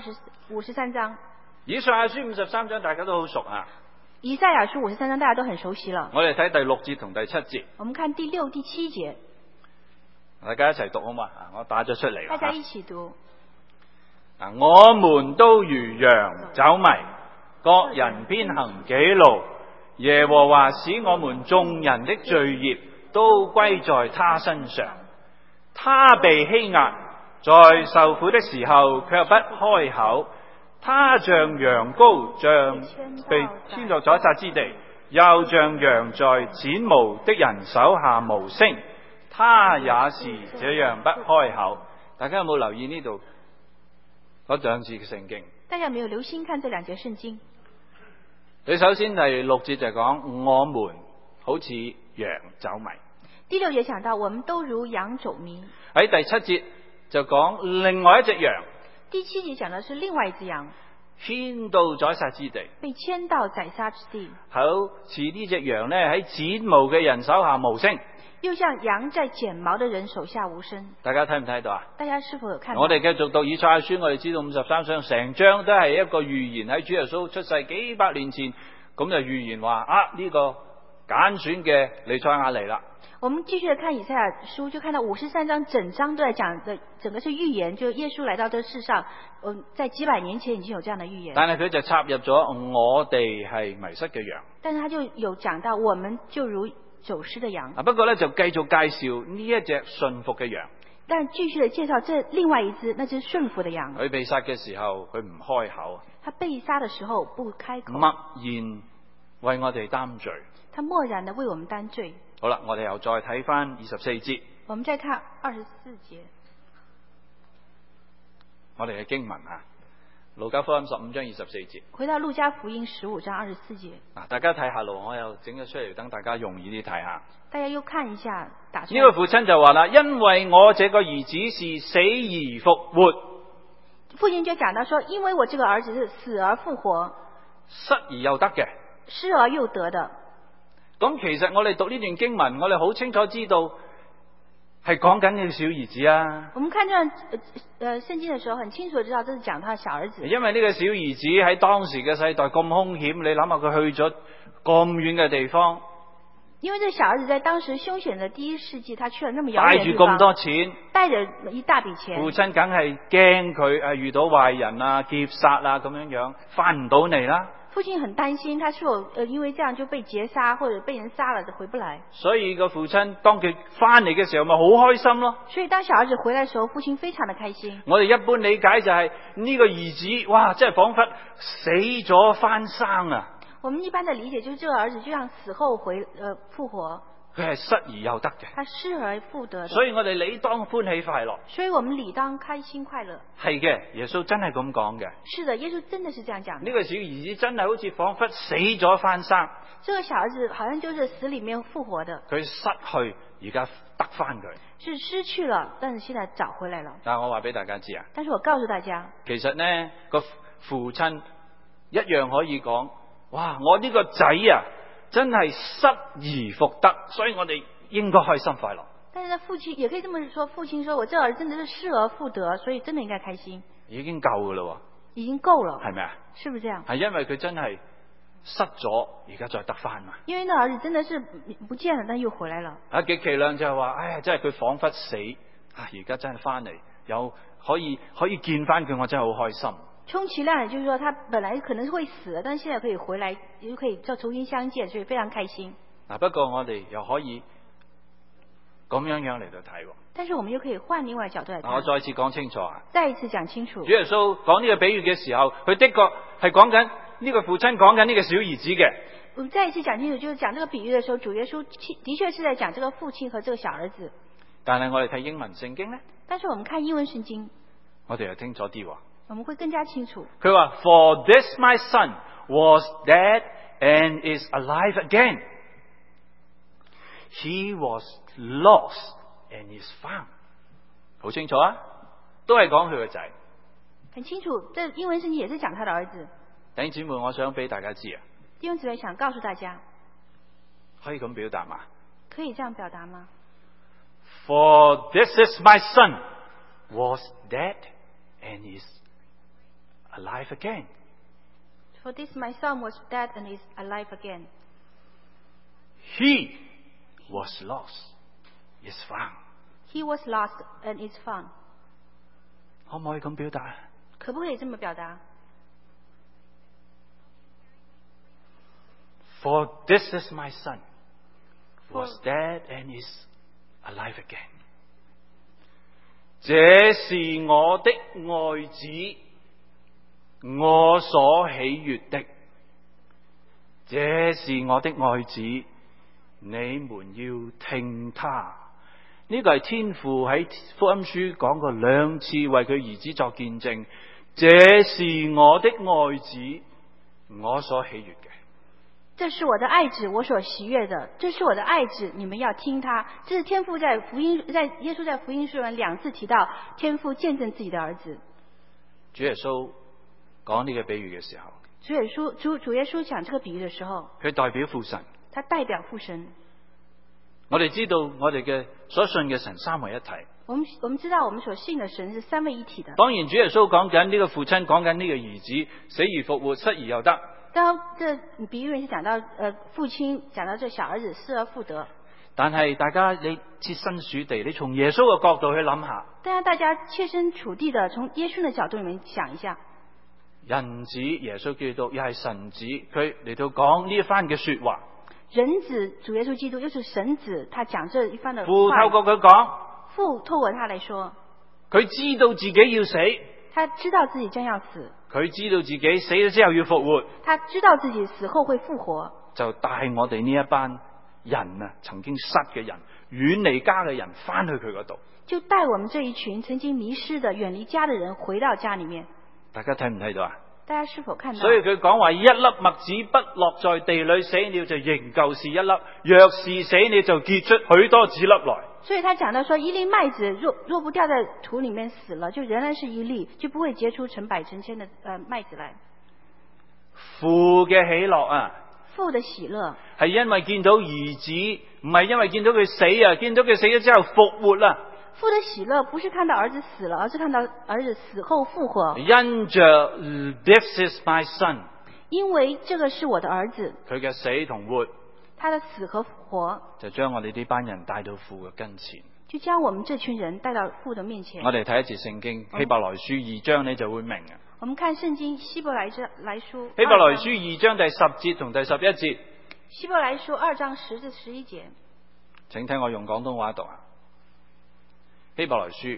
53章。 以賽亞書53章大家都好熟啊。 以賽亞書53章大家都很熟悉了。 我哋睇第6節同第7節。 我們看第6、第7節。 大家一齊讀好嘛？我打咗出嚟。 大家一起讀。 我們都如羊走迷，各人偏行己路。耶和華使我們眾人的罪孽都歸在他身上。他被欺壓，在受苦的時候卻不開口。他像羊羔，像被牽到宰殺之地，又像羊在剪毛的人手下無聲。他也是這樣不開口。大家有冇留意呢度嗰兩節嘅聖經？ 大家有沒有留心看這2節聖經？ 你首先第6節就講我們好似羊走迷。 第6節講到我們都如羊走迷。 喺第7節就講另外一隻羊。 第7節講的是另外一隻羊， 牽到宰殺之地， 被牽到宰殺之地。 好似呢隻羊呢喺剪毛嘅人手下無聲， 又像羊在剪毛的人手下無聲。 大家睇唔睇到啊？ 大家是否有看到？ 我哋繼續讀以賽亞書，我哋知道53章成章都係一個預言，喺主耶穌出世幾百年前，咁就預言話呢個揀選嘅彌賽亞嚟啦。 我們繼續看以賽亞書，就看到53章整章都在講的，整個是預言，就耶穌來到這世上，在幾百年前已經有這樣的預言。 但係佢就插入咗我哋係迷失嘅羊。 但是他就有講到我們就如走失的羊。 不過咧就繼續介紹呢一隻順服嘅羊。 但繼續的介紹這另外一隻，那隻順服的羊。 佢被殺嘅時候，佢唔開口。 他被殺的時候不開口。 默然為我哋擔罪。 他默然的為我們擔罪。 好啦，我哋又再睇翻24節。 我們再看24節。 我哋嘅經文啊，路加福音15章24節。 回到路加福音15章24節。 大家睇下路，我又整咗出嚟，等大家容易啲睇下。 大家又看一下，打出來。 呢個父親就話啦，因為我這個兒子是死而復活。 父親就講到說，因為我這個兒子是死而復活， 失而又得嘅， 失而又得的。 咁其實我哋讀呢段經文，我哋好清楚知道係講緊呢個小兒子啊。 我們看這段聖經的時候，很清楚地知道這是講他的小兒子。 因為呢個小兒子喺當時嘅世代咁兇險，你諗下佢去咗咁遠嘅地方。 因為這小兒子在當時兇險的第1世紀，他去了那麼遙遠的地方， 帶住咁多錢， 帶着一大筆錢。 父親梗係驚佢遇到壞人啊、劫殺啊咁樣，翻唔到嚟啦。 父親很擔心，他是否因為這樣就被劫殺或者被人殺了就回不來。 所以個父親當佢翻嚟嘅時候，咪好開心咯。 所以當小兒子回來的時候，父親非常的開心。 我哋一般理解就係呢個兒子，哇，真係仿佛死咗翻生啊！ 我們一般的理解就是這個兒子就像死後復活。 佢係失而又得嘅， 他失而復得的。 所以我哋理當歡喜快樂。 所以我們理當開心快樂。 係嘅，耶穌真係咁講嘅。 是的，耶穌真的是這樣講的。 呢個小兒子真係好似仿佛死咗翻生。 這個小兒子好像就是死裏面復活的。 佢失去，而家得翻佢。 是失去了，但是現在找回來了。 但我話俾大家知啊。 但是我告訴大家， 其實呢個父親一樣可以講，哇！我呢個仔啊，真係失而復得，所以我哋應該開心快樂。 但是父親也可以這麼說，父親說我這兒子真的是失而復得，所以真的應該開心。 已經夠噶啦， 已經夠了， 係咪啊？ 是不是這樣？ 係因為佢真係失咗，而家再得翻嘛。 因為那兒子真的是不見了，但又回來了。 極其量就係話，哎呀，真係佢仿佛死，而家真係翻嚟，有可以見翻佢，我真係好開心。 充其量也就是說，他本來可能會死，但現在可以回來，又可以再重新相見，所以非常開心。 不過我哋又可以咁樣嚟到睇。 但是我們又可以換另外角度來看。 我再次講清楚啊！ 再一次講清楚。 主耶穌講呢個比喻嘅時候，佢的確係講緊呢個父親講緊呢個小兒子嘅。 我们再一次讲清楚，就是讲这个比喻的时候，主耶稣的确是在讲这个父亲和这个小儿子。 但係我哋睇英文聖經咧， 但是我們看英文聖經， 我哋又清楚啲喎。 我們會更加清楚。 佢話 For this my son was dead and is alive again. He was lost and is found. 好清楚啊，都係講佢個仔。 很清楚，這英文聖經也是講他的兒子。 弟兄姊妹，我想俾大家知啊， 弟兄姊妹想告訴大家， 可以咁表達嘛？ 可以這樣表達嗎？ For this is my son was dead and is alive again. For this my son was dead and is alive again. He was lost, is found. He was lost and is found. 可唔可以咁表達？ 可不可以這麼表達？ For this is my son was dead and is alive again. 這是我的愛子，我所喜悅的。這是我的愛子，你們要聽他。呢個係天父喺福音書講過兩次，為佢兒子作見證。這是我的愛子，我所喜悅嘅。 這是我的愛子，我所喜悅的。這是我的愛子，你們要聽他。這是天父在耶穌在福音書裏兩次提到天父見證自己的兒子。 主耶穌講呢個比喻嘅時候， 主耶穌講這個比喻的時候， 佢代表父神。 他代表父神。 我哋知道我哋嘅所信嘅神三位一體。 我們知道我們所信的神是三位一體的。 當然主耶穌講緊呢個父親，講緊呢個兒子死而復活，失而又得。 當這比喻是講到父親，講到這小兒子失而復得。 但係大家你設身處地，你從耶穌嘅角度去諗下。 但係大家設身處地的從耶穌嘅角度裏面想一下。 人子耶穌基督又係神子，佢嚟到講呢一番嘅說話。 人子主耶穌基督又是神子，他講這一番的話。 父透過佢講， 父透過他來說， 佢知道自己要死， 他知道自己將要死， 佢知道自己死咗之後要復活， 他知道自己死後會復活， 就帶我哋呢一班人啊，曾經失嘅人，遠離家嘅人，翻去佢嗰度， 就帶我們這一群曾經迷失的、遠離家的人回到家裏面。 大家睇唔睇到啊？ 大家是否看到？ 所以佢講話，一粒麥子不落在地裏死了，就仍舊是一粒；若是死了，就結出許多子粒來。 所以他講到說，一粒麥子若不掉在土裏面死了，就仍然是一粒，就不會結出成百成千的麥子來。 父嘅喜樂啊！ 父的喜樂係因為見到兒子，唔係因為見到佢死啊！見到佢死咗之後復活啦。 父的喜樂不是看到兒子死了，而是看到兒子死後復活。 因着 This is my son， 因為這個是我的兒子， 佢嘅死同活， 他的死和復活， 就將我哋呢班人帶到父嘅跟前， 就將我們這群人帶到父的面前。 我哋睇一節聖經希伯來書2章，你就會明啊。 我們看聖經希伯來書希伯來書2章第10節同第11節。 希伯來書2章10至11節。 請聽我用廣東話讀啊。希伯來書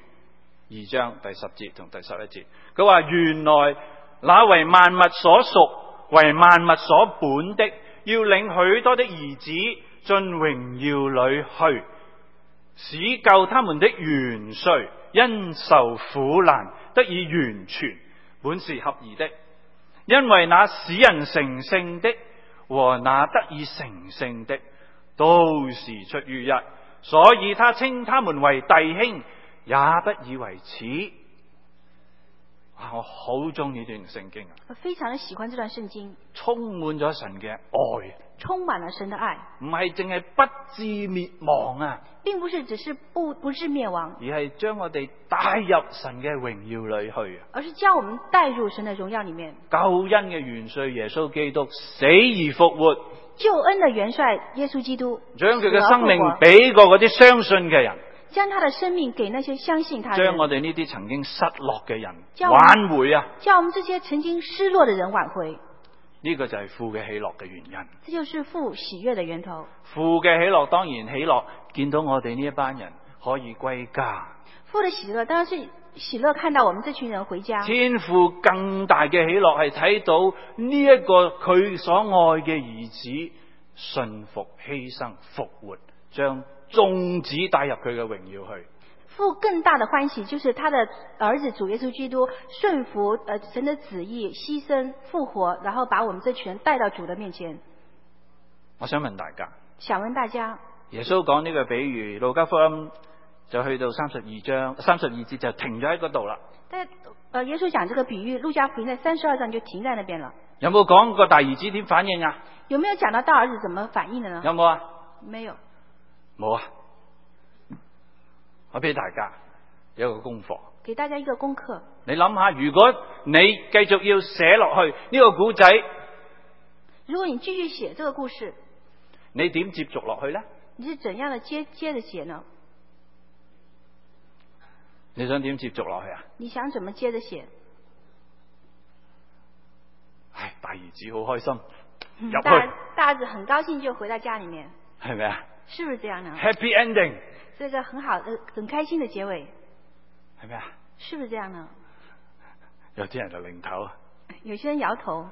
2章第10節同第11節，佢話原來那為萬物所屬，為萬物所本的，要領許多的兒子進榮耀裏去，使救他們的元帥因受苦難得以完全，本是合宜的。因為那使人成聖的和那得以成聖的，都是出於一。所以他稱他們為弟兄，也不以為恥。我好中意呢段聖經啊！ 我非常的喜歡這段聖經， 充滿咗神嘅愛， 充滿了神的愛， 唔係淨係不致滅亡啊， 並不是只是不致滅亡， 而係將我哋帶入神嘅榮耀裏去， 而是將我們帶入神的榮耀裏面。 救恩嘅元帥耶穌基督死而復活， 救恩的元帥耶穌基督將佢嘅生命俾過嗰啲相信嘅人， 將他的生命給那些相信他的人， 將我哋呢啲曾經失落嘅人挽回啊！ 叫我們這些曾經失落的人挽回。 呢個就係父嘅喜樂嘅原因。 這就是父喜悅的源頭。 父嘅喜樂當然喜樂，見到我哋呢一班人可以歸家。 父的喜樂當然是喜樂看到我們這群人回家。 天父更大嘅喜樂係睇到呢一個佢所愛嘅兒子順服、犧牲、復活，將眾子帶入佢嘅榮耀去。 父更大的歡喜就是他的兒子主耶穌基督順服神的旨意，犧牲復活，然後把我們這群人帶到主的面前。 我想問大家， 想問大家， 耶穌講呢個比喻，路加福音就去到32節就停咗喺嗰度啦。 但耶穌講這個比喻，路加福音在32章就停在那邊了。 有冇講個大兒子點反應啊？ 有沒有講到大兒子怎麼反應的呢？ 有冇啊？ 沒有。 冇啊！我俾大家有一個功課， 給大家一個功課。 你諗下，如果你繼續要寫落去呢個古仔， 如果你繼續寫這個故事， 你點接續落去呢？ 你是怎樣的接着寫呢？ 你想點接續落去啊？ 你想怎麼接着寫？ 唉，大兒子好開心，入去。 大兒子很高興就回到家裏面， 係咪啊？ 是不是這樣呢 ？Happy ending， 這個很好的、很開心的結尾， 係咪啊？ 是不是這樣呢？ 有啲人就擰頭， 有些人搖頭。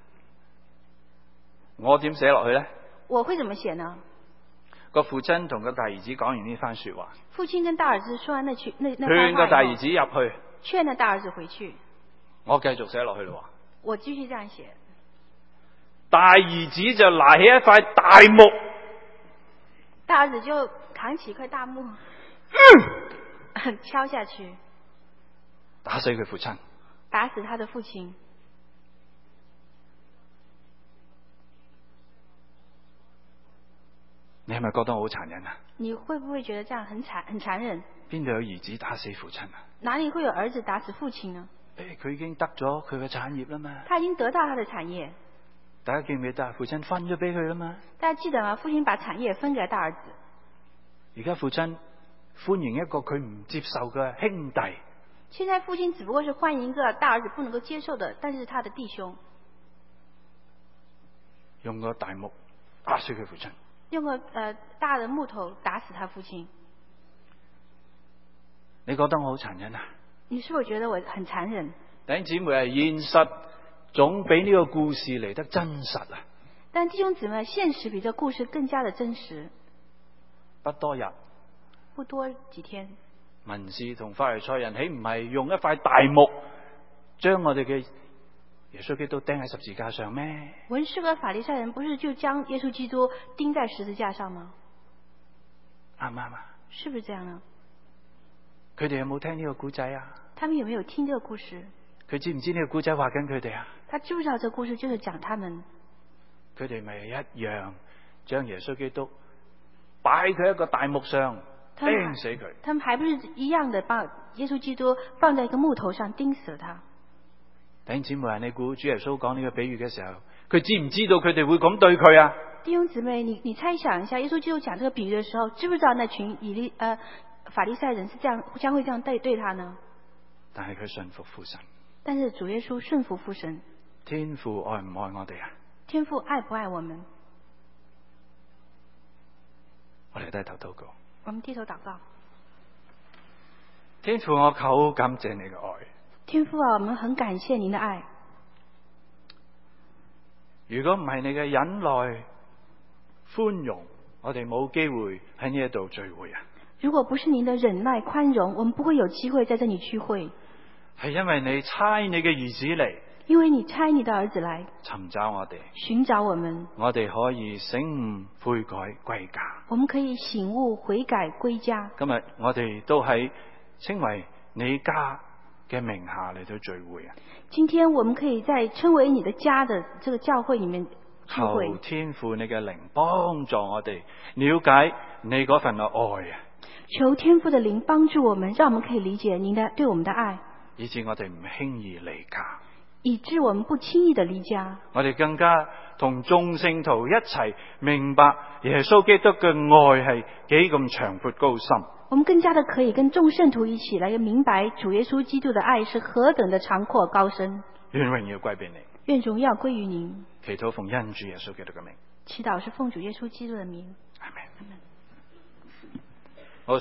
我點寫落去呢？ 我會怎麼寫呢？ 個父親同個大兒子講完呢番說話， 父親跟大兒子說完那番話， 勸個大兒子入去， 勸那大兒子回去。 我繼續寫落去咯。 我繼續這樣寫。 大兒子就拿起一塊大木， 大兒子就扛起一塊大木，敲下去， 打死佢父親， 打死他的父親。 你係咪覺得好殘忍啊？ 你會不會覺得這樣很殘忍？ 邊度有兒子打死父親啊？ 哪裡會有兒子打死父親呢？ 佢已經得咗佢嘅產業啦嘛。 他已經得到他的產業。 大家記唔記得父親分咗俾佢啦嘛？ 大家記得嗎？父親把產業分給大兒子。 而家父親歡迎一個佢唔接受嘅兄弟。 現在父親只不過是歡迎一個大兒子不能夠接受的，但是他的弟兄用個大木打死佢父親。 用個大的木頭打死他父親。 你覺得我好殘忍啊？ 你是否覺得我很殘忍？ 弟兄姊妹，係現實總比呢個故事嚟得真實啊！ 但弟兄姊妹，現實比這故事更加的真實。 不多日， 不多幾天， 文士同法利賽人豈唔係用一塊大木將我哋嘅耶穌基督釘喺十字架上咩？ 文士和法利賽人不是就將耶穌基督釘在十字架上嗎？ 啱唔啱啊？ 是不是這樣呢？ 佢哋有冇聽呢個故仔啊？ 他們有沒有聽這個故事？ 佢知唔知呢個故仔話緊佢哋啊？ 他知不知道這個故事就是講他們？ 佢哋咪一樣將耶穌基督擺佢一個大木上釘死佢。 他們還不是一樣的把耶穌基督放在一個木頭上釘死了他？ 弟兄姊妹，你估主耶穌講呢個比喻嘅時候，佢知唔知道佢哋會咁對佢啊？ 弟兄姊妹，你猜想一下，耶穌基督講這個比喻的時候，知不知道那群法利賽人是這樣將會這樣對他呢？ 但係佢順服父神。 但是主耶穌順服父神。 天父愛唔愛我哋啊？ 天父愛不愛我們？ 我哋低頭禱告。 我們低頭禱告。 天父，我求感謝你嘅愛。 天父啊，我們很感謝您的愛。 如果唔係你嘅忍耐、寬容，我哋冇機會喺呢一度聚會啊！ 如果不是您的忍耐、寬容，我們不會有機會在這裏聚會。 係因為你差你嘅兒子嚟， 因為你差你的兒子來尋找我哋， 尋找我們， 我哋可以醒悟悔改歸家。 我們可以醒悟悔改歸家。 今日我哋都喺稱為你家嘅名下嚟到聚會啊！ 今天我們可以在稱為你的家的這個教會裏面聚會。 求天父你嘅靈幫助我哋了解你嗰份嘅愛啊！ 求天父的靈幫助我們，讓我們可以理解您的對我們的愛， 以致我哋唔輕易離家， 以致我們不輕易的離家。 我哋更加同眾聖徒一齊明白耶穌基督嘅愛係幾咁長闊高深。 我們更加的可以跟眾聖徒一起來明白主耶穌基督的愛是何等的長闊高深。 願榮耀歸俾你， 願榮耀歸於您。 祈禱奉恩主耶穌基督嘅名。 祈禱是奉主耶穌基督的名。 阿們。 阿們。